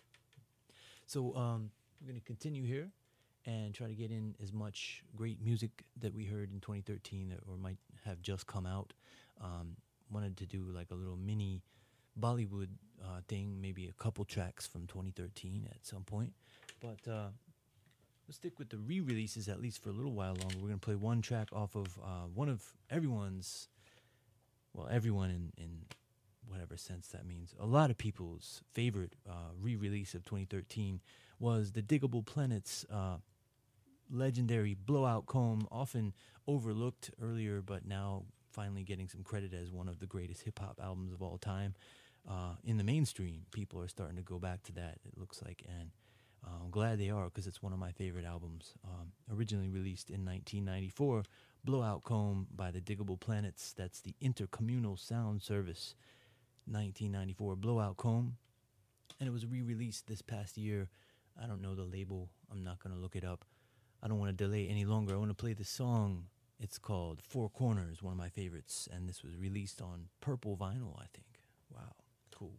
So um, we're going to continue here and try to get in as much great music that we heard in twenty thirteen that or might have just come out. Um, wanted to do like a little mini Bollywood uh, thing, maybe a couple tracks from twenty thirteen at some point. But uh, let's stick with the re-releases at least for a little while longer. We're going to play one track off of uh, one of everyone's, well, everyone in, in whatever sense that means. A lot of people's favorite uh, re-release of twenty thirteen was the Diggable Planets' uh, legendary Blowout Comb, often overlooked earlier, but now finally getting some credit as one of the greatest hip-hop albums of all time. Uh, in the mainstream, people are starting to go back to that, it looks like, and uh, I'm glad they are, because it's one of my favorite albums. Um, originally released in nineteen ninety-four, Blowout Comb by the Diggable Planets. That's the Intercommunal Sound Service, nineteen ninety-four, Blowout Comb. And it was re-released this past year. I don't know the label. I'm not going to look it up. I don't want to delay any longer. I want to play the song. It's called Four Corners, one of my favorites. And this was released on purple vinyl, I think. Wow, cool.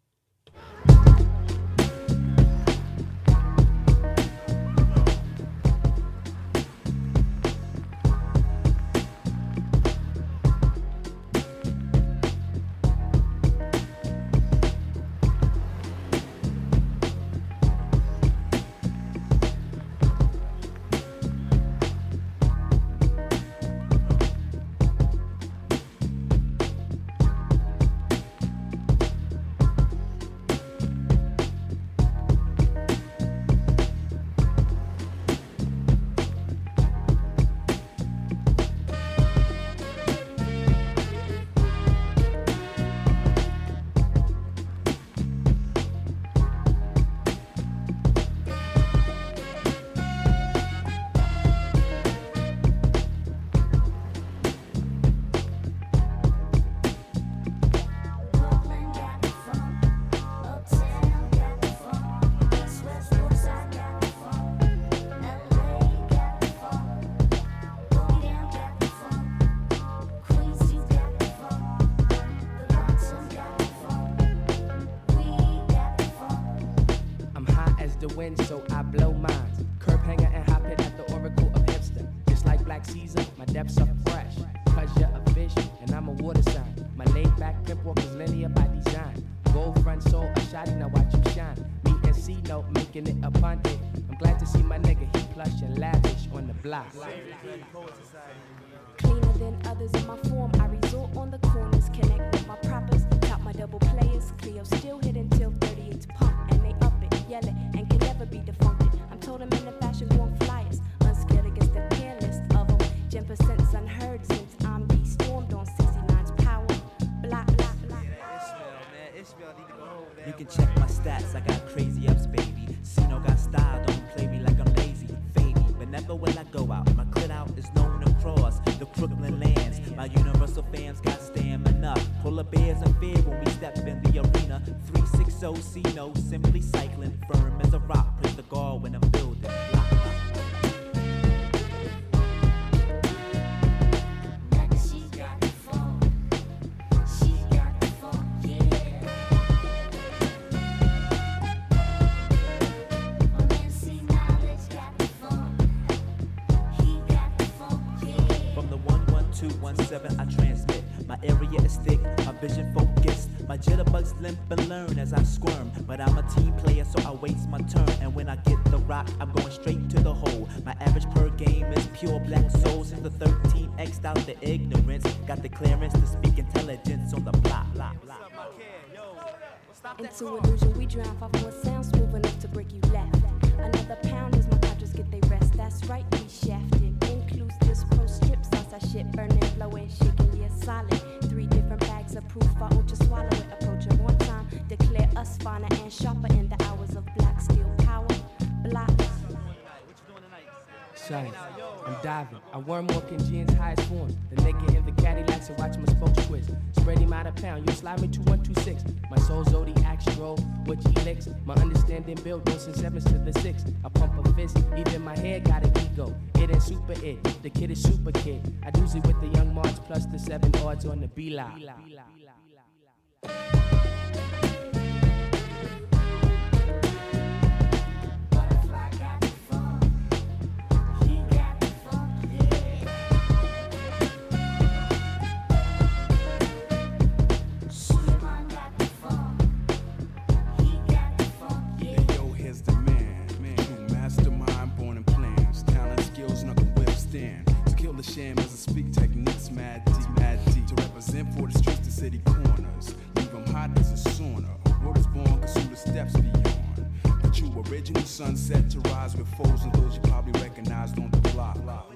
So I blow minds. Curb hanger and hop it at the Oracle of Hipster. Just like Black Caesar, my depths are fresh. Cause you're a fish and I'm a water sign. My laid back pimp walk is linear by design. Gold front soul, a shotty, now watch you shine. Me and C-Note making it upon it. I'm glad to see my nigga, he plush and lavish on the block. Cleaner than others in my form, I resort on the corners. Connect with my proppers, top my double players. Cleo still hit until thirty-eight's pump. And they up it, yell it, and can never be defunct. I'm told them in the fashion born flyers. Unscared against the pair list of them. Gen percent's unheard since I'm de-stormed on sixty-nine's power. Blah, blah, blah. You can check my stats, I got crazy ups, baby. Sino got style, don't play me like I'm lazy. Fade me, but never will I go out. My clit out is known across the Crooklyn lands. My universal fams got stamina. Pull up bears and fear when we step in the arena. three sixty C-No, simply cycling. Firm as a rock, praise the guard when I'm building. one seven I transmit. My area is thick, my vision focused. My jitterbugs limp and learn as I squirm. But I'm a team player, so I waste my turn. And when I get the rock, I'm going straight to the hole. My average per game is pure black soul. Since the thirteen X'd out the ignorance. Got the clearance to speak intelligence on the block. Into illusion we drown, five more sounds smooth enough to break you left. Another pound as my conscious get they rest. That's right, we shafted. Includes this pro strip sauce, that shit burning, blowing, shaking, yeah, solid. Three different bags of proof, I own to swallow it. Approach it one time, declare us finer and sharper in the hours of black steel power. Blocks. Shine. I'm diving. I worm walking jeans highest form. The nigga in the Cadillacs and watch my spokes twist. Spread him out a pound. You slide me to one two six. My soul zodiac stroll, what he licks. My understanding build goes in sevens to the six. I pump a fist. Even my head got an ego. It ain't super it. The kid is super kid. I do it with the young March plus the seven odds on the B-Line. Sham as I speak techniques, mad deep, mad deep. To represent for the streets, the city corners. Leave them hot as a sauna. Word is born, cause who the steps beyond. The true original sunset to rise with foes and those you probably recognized on the block.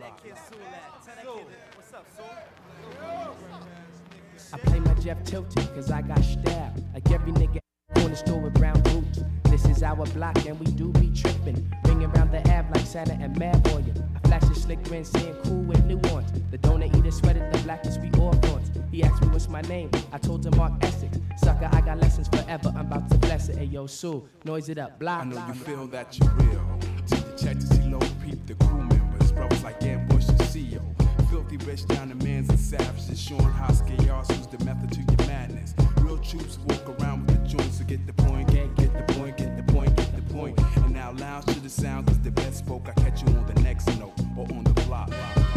I play my Jeff Tilton, cause I got style. Like every nigga on the store with brown boots. This is our block and we do be trippin'. Ring around the Ave like Santa and Mad Boy. I flash a slick grin, saying cool with nuance. The donor eater sweated the blackest we all flaunts. He asked me what's my name, I told him Mark Essex. Sucker, I got lessons forever, I'm about to bless it. Hey yo, Sue, noise it up, blah, I know blah, you blah. feel that you're real. Till you check to see low peep the crew members. Brothers like Ambush and C O. Filthy rich down the mans and savages. Showing how scars who's the method to your madness. Real troops walk around with the joints to get the point. Get, get the point, get the point, get the point. And now lounge to the sound cause the best spoke. I catch you on the next note or on the block.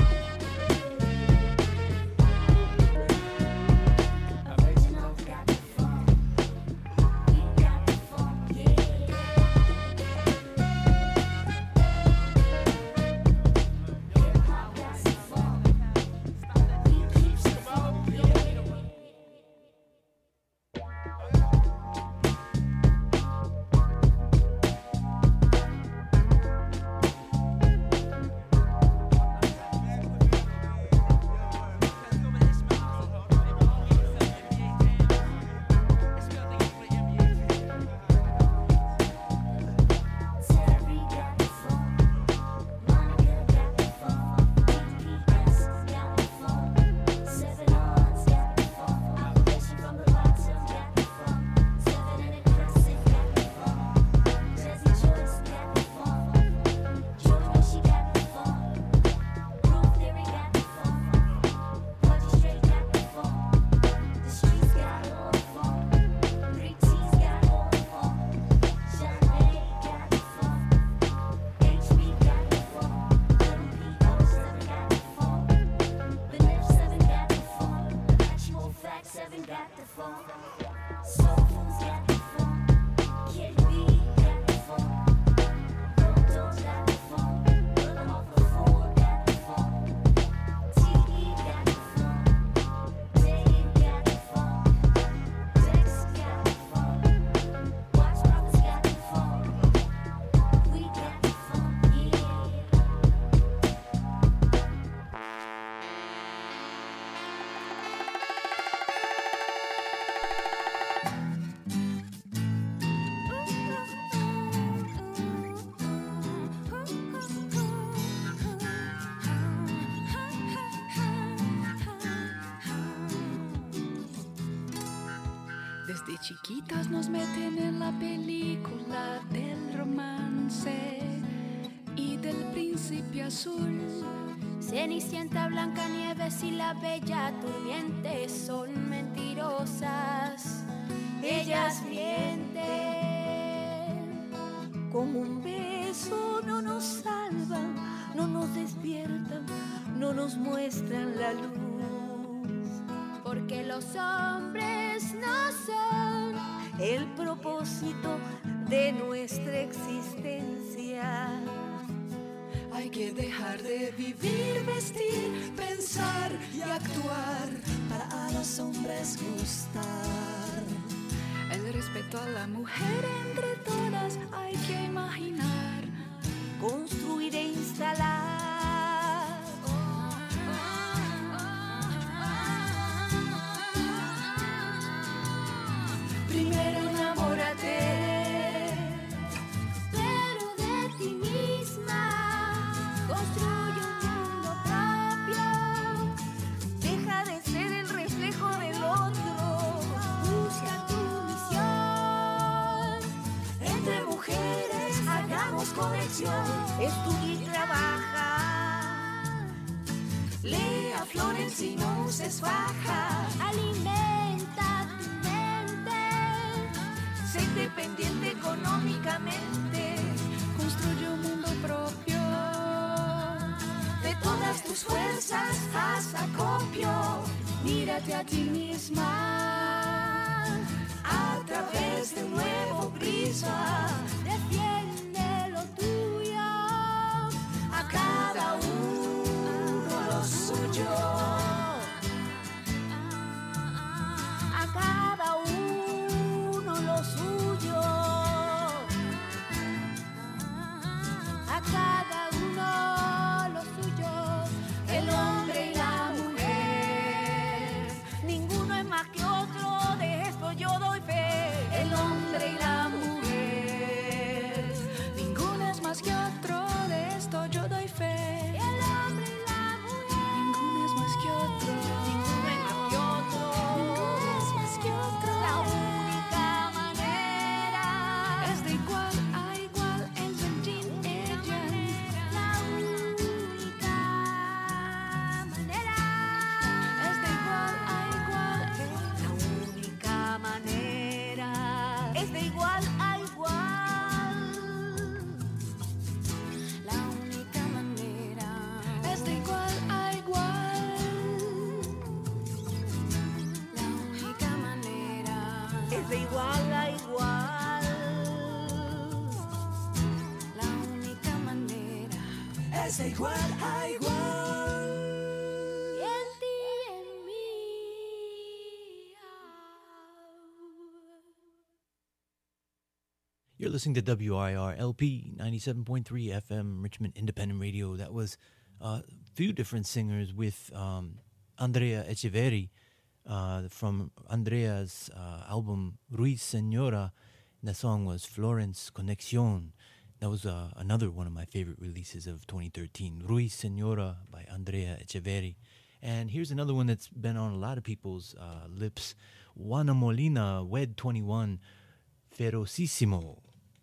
Desde chiquitas nos meten en la película del romance y del príncipe azul. Cenicienta, Blancanieves y la Bella Durmiente son mentirosas. Ellas mienten. Con un beso no nos salvan, no nos despiertan, no nos muestran la luz. porque los hombres no son el propósito de nuestra existencia. Hay que dejar de vivir, vestir, pensar y actuar para a los hombres gustar. El respeto a la mujer entre todas hay que imaginar, construir e instalar. Primero enamórate, pero de ti misma. Construye un mundo propio. Deja de ser el reflejo del otro. Busca tu misión. Entre mujeres hagamos conexión. Estudia y trabaja. Lea Florence y no uses faja. Alimenta tu mente. Sé independiente económicamente. Construye un mundo propio. De todas tus fuerzas haz acopio. Mírate a ti misma a través de un nuevo prisma. Defiende lo tuyo. A cada uno lo suyo. A cada uno lo suyo. A cada uno lo suyo. El hombre y la mujer. Ninguno es más que otro, de esto yo doy fe. El hombre y la mujer. Ninguno es más que otro, de esto yo doy fe. El hombre y la mujer. Ninguno es más que otro. Ninguno es más que otro. Ninguno es más que otro. La única manera es de igual a igual entre yin y yang. La única manera es de igual a igual. La única manera es de igual a igual. La única manera es de igual a igual. La única manera es de igual a igual. La única manera es de igual a igual. Y en ti y en mí. You're listening to W I R L P ninety-seven point three F M, Richmond Independent Radio. That was a few different singers with um, Andrea Echeverri uh, from Andrea's uh, album Ruiz Señora. And the song was Florence Conexión. That was uh, another one of my favorite releases of twenty thirteen, Ruiz Señora by Andrea Echeverri. And here's another one that's been on a lot of people's uh, lips, Juana Molina, Wed twenty-one, Ferocísimo.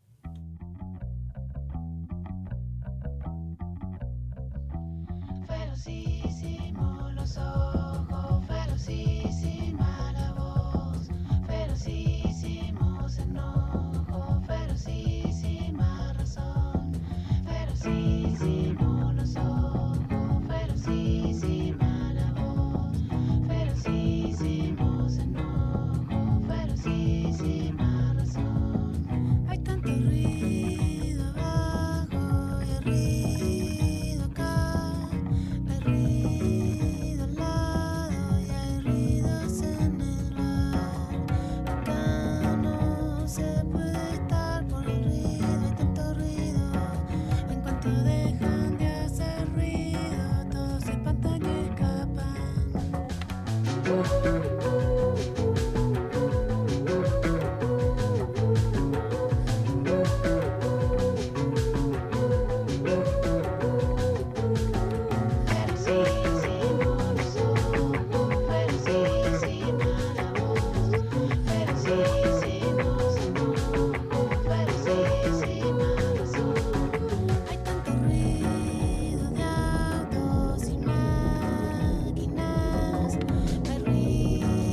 Ferocísimo los ojos, ferocísima la voz, ferocísimos enojos, ferocísima razón, ferocísimo los ojos, ferocísima la voz, ferocísimos enojos, ferocísima razón. Hay tanto ruido abajo y ruido acá, hay ruido al lado y hay ruidos en el bar. Acá no se puede estar por el ruido, hay tanto ruido. En cuanto dejan de hacer ruido, todos se espantan y escapan. Ferocísimo los ojos, ferocísima la voz, ferocísimos enojos, ferocísima razón. Hay tanto ruido de autos y máquinas, hay ruido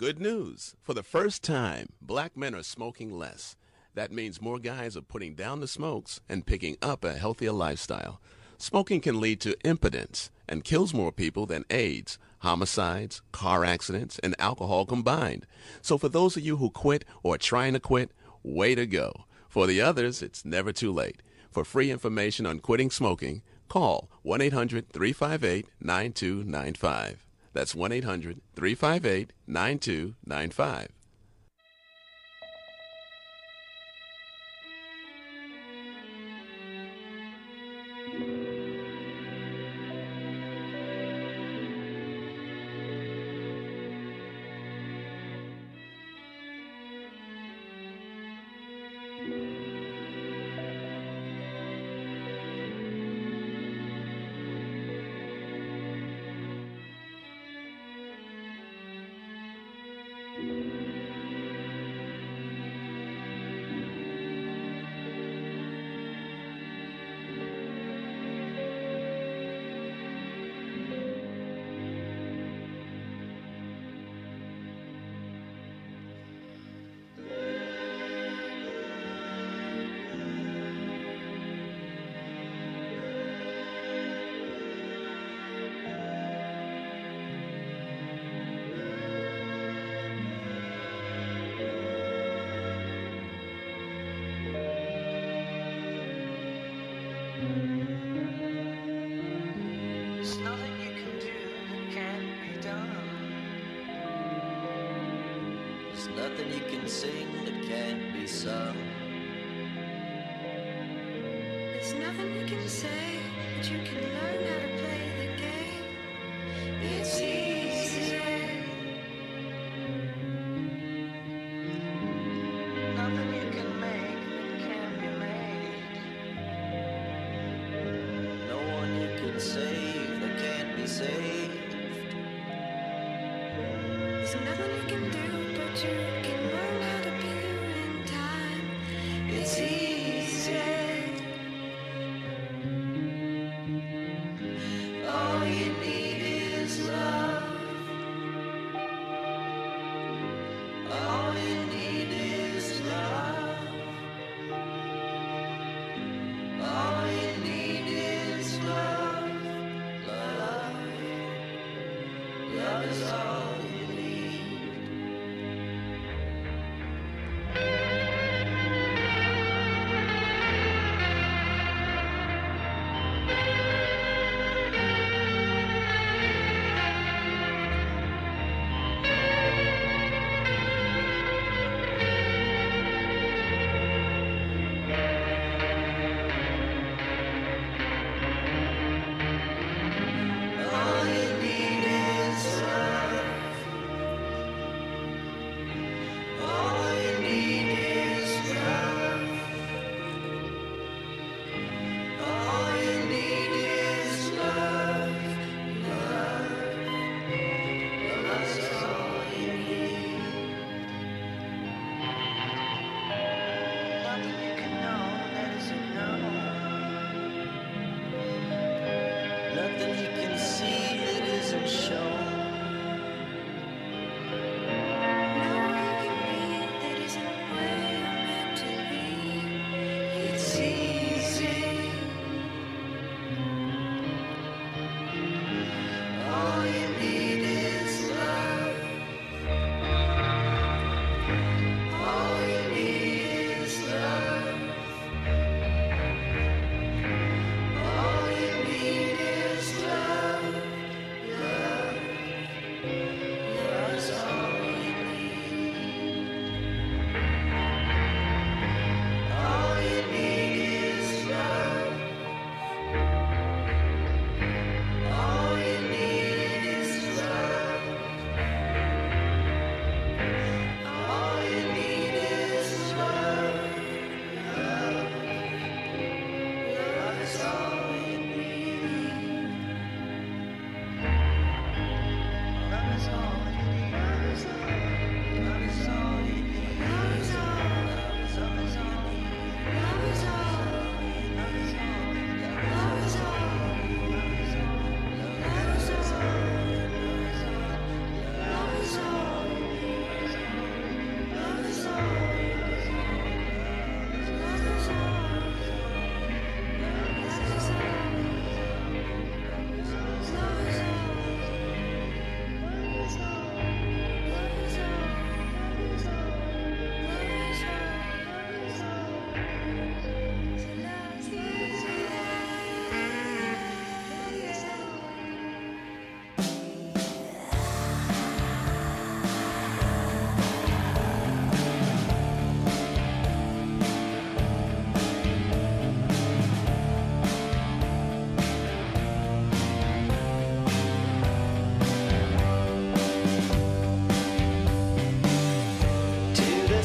Good news. For the first time, black men are smoking less. That means more guys are putting down the smokes and picking up a healthier lifestyle. Smoking can lead to impotence and kills more people than AIDS, homicides, car accidents, and alcohol combined. So for those of you who quit or are trying to quit, way to go. For the others, it's never too late. For free information on quitting smoking, call one eight hundred, three five eight, nine two nine five. That's one eight hundred, three five eight, nine two nine five. There's nothing you can do that can't be done. There's nothing you can sing that can't be sung. There's nothing you can say, but you can learn how to play the game. It's easy. Nothing you can make that can't be made. No one you can save that can't be saved. There's nothing you can do, but you can learn how to be in time. It's easy. All you need is love.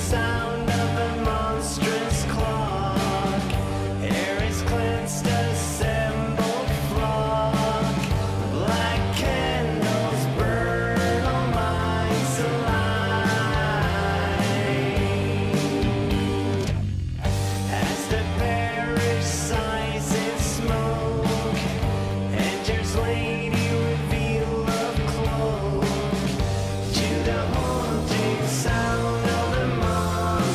Sound of the monster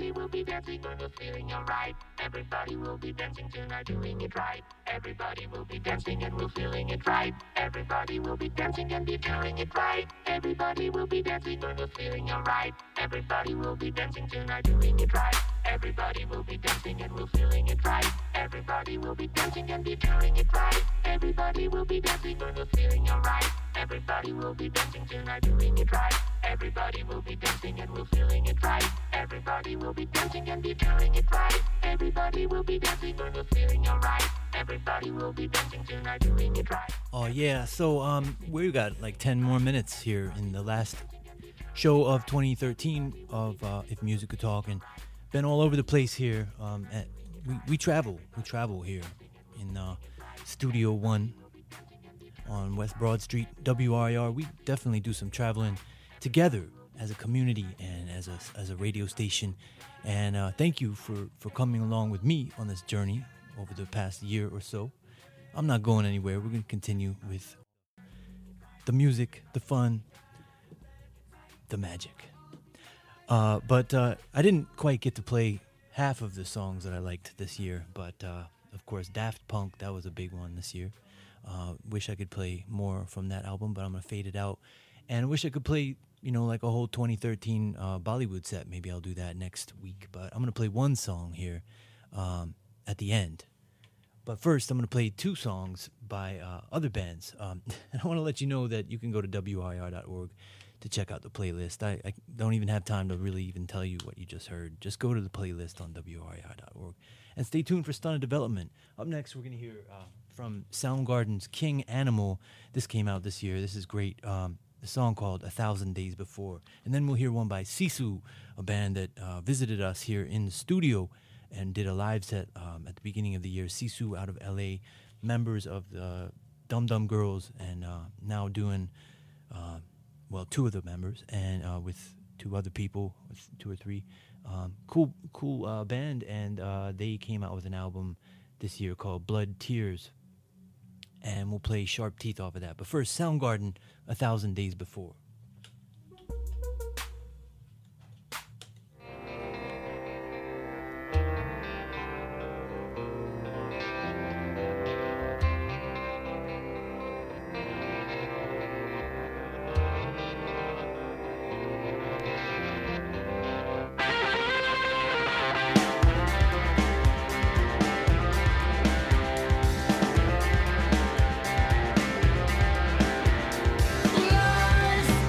Everybody will be dancing when you're feeling alright. Everybody will be dancing tonight, doing it right. Everybody will be dancing and we're feeling it right. Everybody will be dancing and be doing it right. Everybody will be dancing when we're feeling alright. Everybody will be dancing tonight, doing it right. Everybody will be dancing and we're feeling it right. Everybody will be dancing and be doing it right. Everybody will be dancing when we're feeling alright. Everybody will be dancing tonight, doing it right. Everybody will be dancing and we're feeling it right. Everybody will be dancing and be doing it right. Everybody will be dancing when we're feeling alright. Everybody will be dancing tonight, doing it right. Oh yeah, so um, we got like ten more minutes here in the last show of twenty thirteen of uh, If Music Could Talk, and been all over the place here. Um, at, we we travel, we travel here in uh, Studio One on West Broad Street, W R I R. We definitely do some traveling together as a community and as a as a radio station. And uh, thank you for for coming along with me on this journey over the past year or so. I'm not going anywhere. We're going to continue with the music, the fun, the magic. Uh, but uh, I didn't quite get to play half of the songs that I liked this year. But, uh, of course, Daft Punk, that was a big one this year. Uh, wish I could play more from that album, but I'm going to fade it out. And I wish I could play, you know, like a whole twenty thirteen uh, Bollywood set. Maybe I'll do that next week. But I'm going to play one song here um, at the end. But first, I'm going to play two songs by uh, other bands. Um, and I want to let you know that you can go to W R I R dot org to check out the playlist. I, I don't even have time to really even tell you what you just heard. Just go to the playlist on W R I R dot org. And stay tuned for Stunted Development. Up next, we're going to hear uh, from Soundgarden's King Animal. This came out this year. This is great. Um, the song called A Thousand Days Before. And then we'll hear one by Sisu, a band that uh, visited us here in the studio and did a live set um, at the beginning of the year. Sisu out of L A, members of the Dum Dum Girls, and uh, now doing, uh, well, two of the members, and uh, with two other people, with two or three. Um, cool, cool uh, band, and uh, they came out with an album this year called Blood Tears, and we'll play Sharp Teeth off of that. But first, Soundgarden, A Thousand Days Before. Lost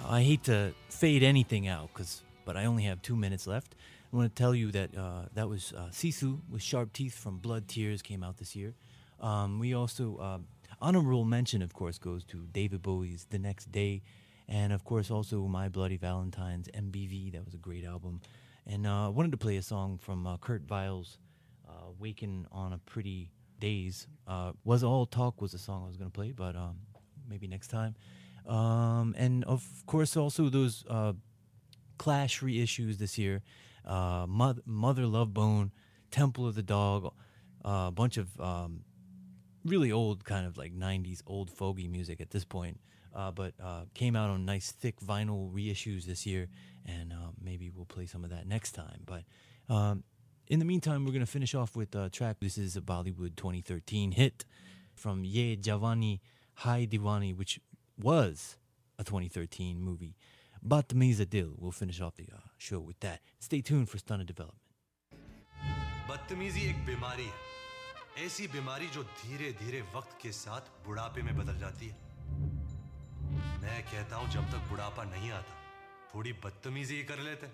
I hate to fade anything out, cause, but I only have two minutes left. I want to tell you that uh, that was uh, Sisu with Sharp Teeth from Blood Tears, came out this year. Um, we also, uh, honorable mention, of course, goes to David Bowie's The Next Day, and of course also My Bloody Valentine's M B V. That was a great album. And uh, I wanted to play a song from uh, Kurt Weill's uh, Waking on a Pretty Days. Uh, was All Talk was the song I was going to play, but um, maybe next time. Um, and of course also those uh, Clash reissues this year. Uh, Mother, Mother Love Bone, Temple of the Dog, a uh, bunch of um, really old kind of like nineties old fogey music at this point. Uh, but uh, came out on nice thick vinyl reissues this year, and uh, maybe we'll play some of that next time. But um, in the meantime, we're going to finish off with a track. This is a Bollywood twenty thirteen hit from Ye Javani Hai Diwani, which was a twenty thirteen movie. Badtameez Dil. We'll finish off the uh, show with that. Stay tuned for Stunner Development. बदतमीजी एक बीमारी है, ऐसी बीमारी जो धीरे धीरे वक्त के साथ बुढ़ापे में बदल जाती है। मैं कहता हूं जब तक बुढ़ापा नहीं आता थोड़ी बदतमीजी ही कर लेते।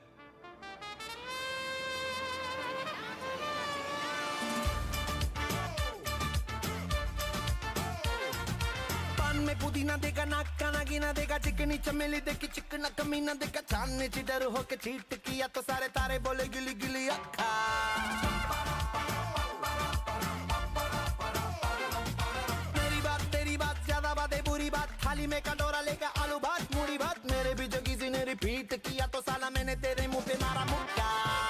पान में पुदीना देगा, नाक का नागिना देगा, चिकनी चमेली देखी चिकना कमीना देखा, चांदनी चिडर होके चीट किया तो सारे तारे बोले गिली गिली अक्खा। मेरी बात तेरी बात ज्यादा बात है बुरी बात, थाली में कटोरा लेकर आलू भात मूड़ी भात, मेरे भी जो किसी ने रिपीट किया तो साला मैंने तेरे मुंह पे मारा मुक्का।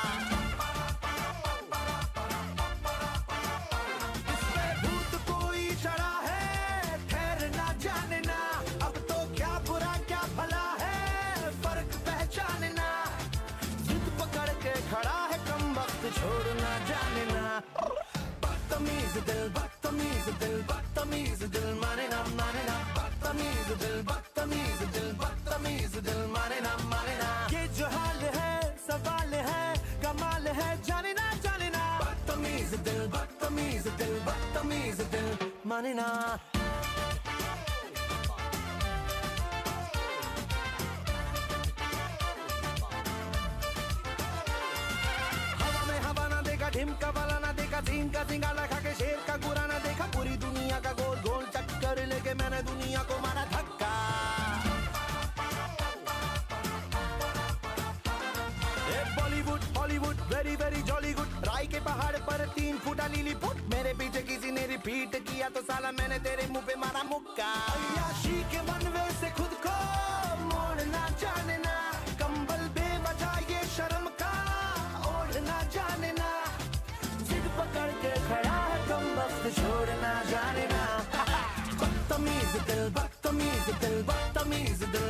इसमें भूत कोई चढ़ा है, ठहरना जानना, अब तो क्या बुरा क्या भला है, फर्क पहचानना, जिद पकड़ के खड़ा है कम वक्त छोड़ना जानना। बदतमीज दिल बदतमीज दिल बदतमीज दिल माने ना माने ना, बदतमीज दिल बदतमीज दिल बदतमीज दिल माने ना माने ना। ये जो हाल है सवाल है कमाल है जाने ना जाने ना, बदतमीज दिल बदतमीज दिल बदतमीज दिल माने ना। हवा में हवा ना देखा, ढिमका वाला ना देखा, झीम का सिंगाला खा के शेर का गुरा ना देखा, पूरी दुनिया का गोल गोल चक्कर लेके मैंने दुनिया को मारा धक्का। Bollywood Hollywood very very jolly good, राय के पहाड़ पर तीन फुटा लीली फुट, मेरे पीछे किसी ने रिपीट किया तो साला मैंने तेरे मुंह पे मारा मुक्का। अय्याशी के बनवे से खुद को मोड़ना जानना, कंबल बेवजह ये शर्म का ओढ़ना जानना, जिद पकड़ के खड़ा है कम वक्त छोड़ना जानना। बदतमीज दिल बदतमीज दिल बदतमीज दिल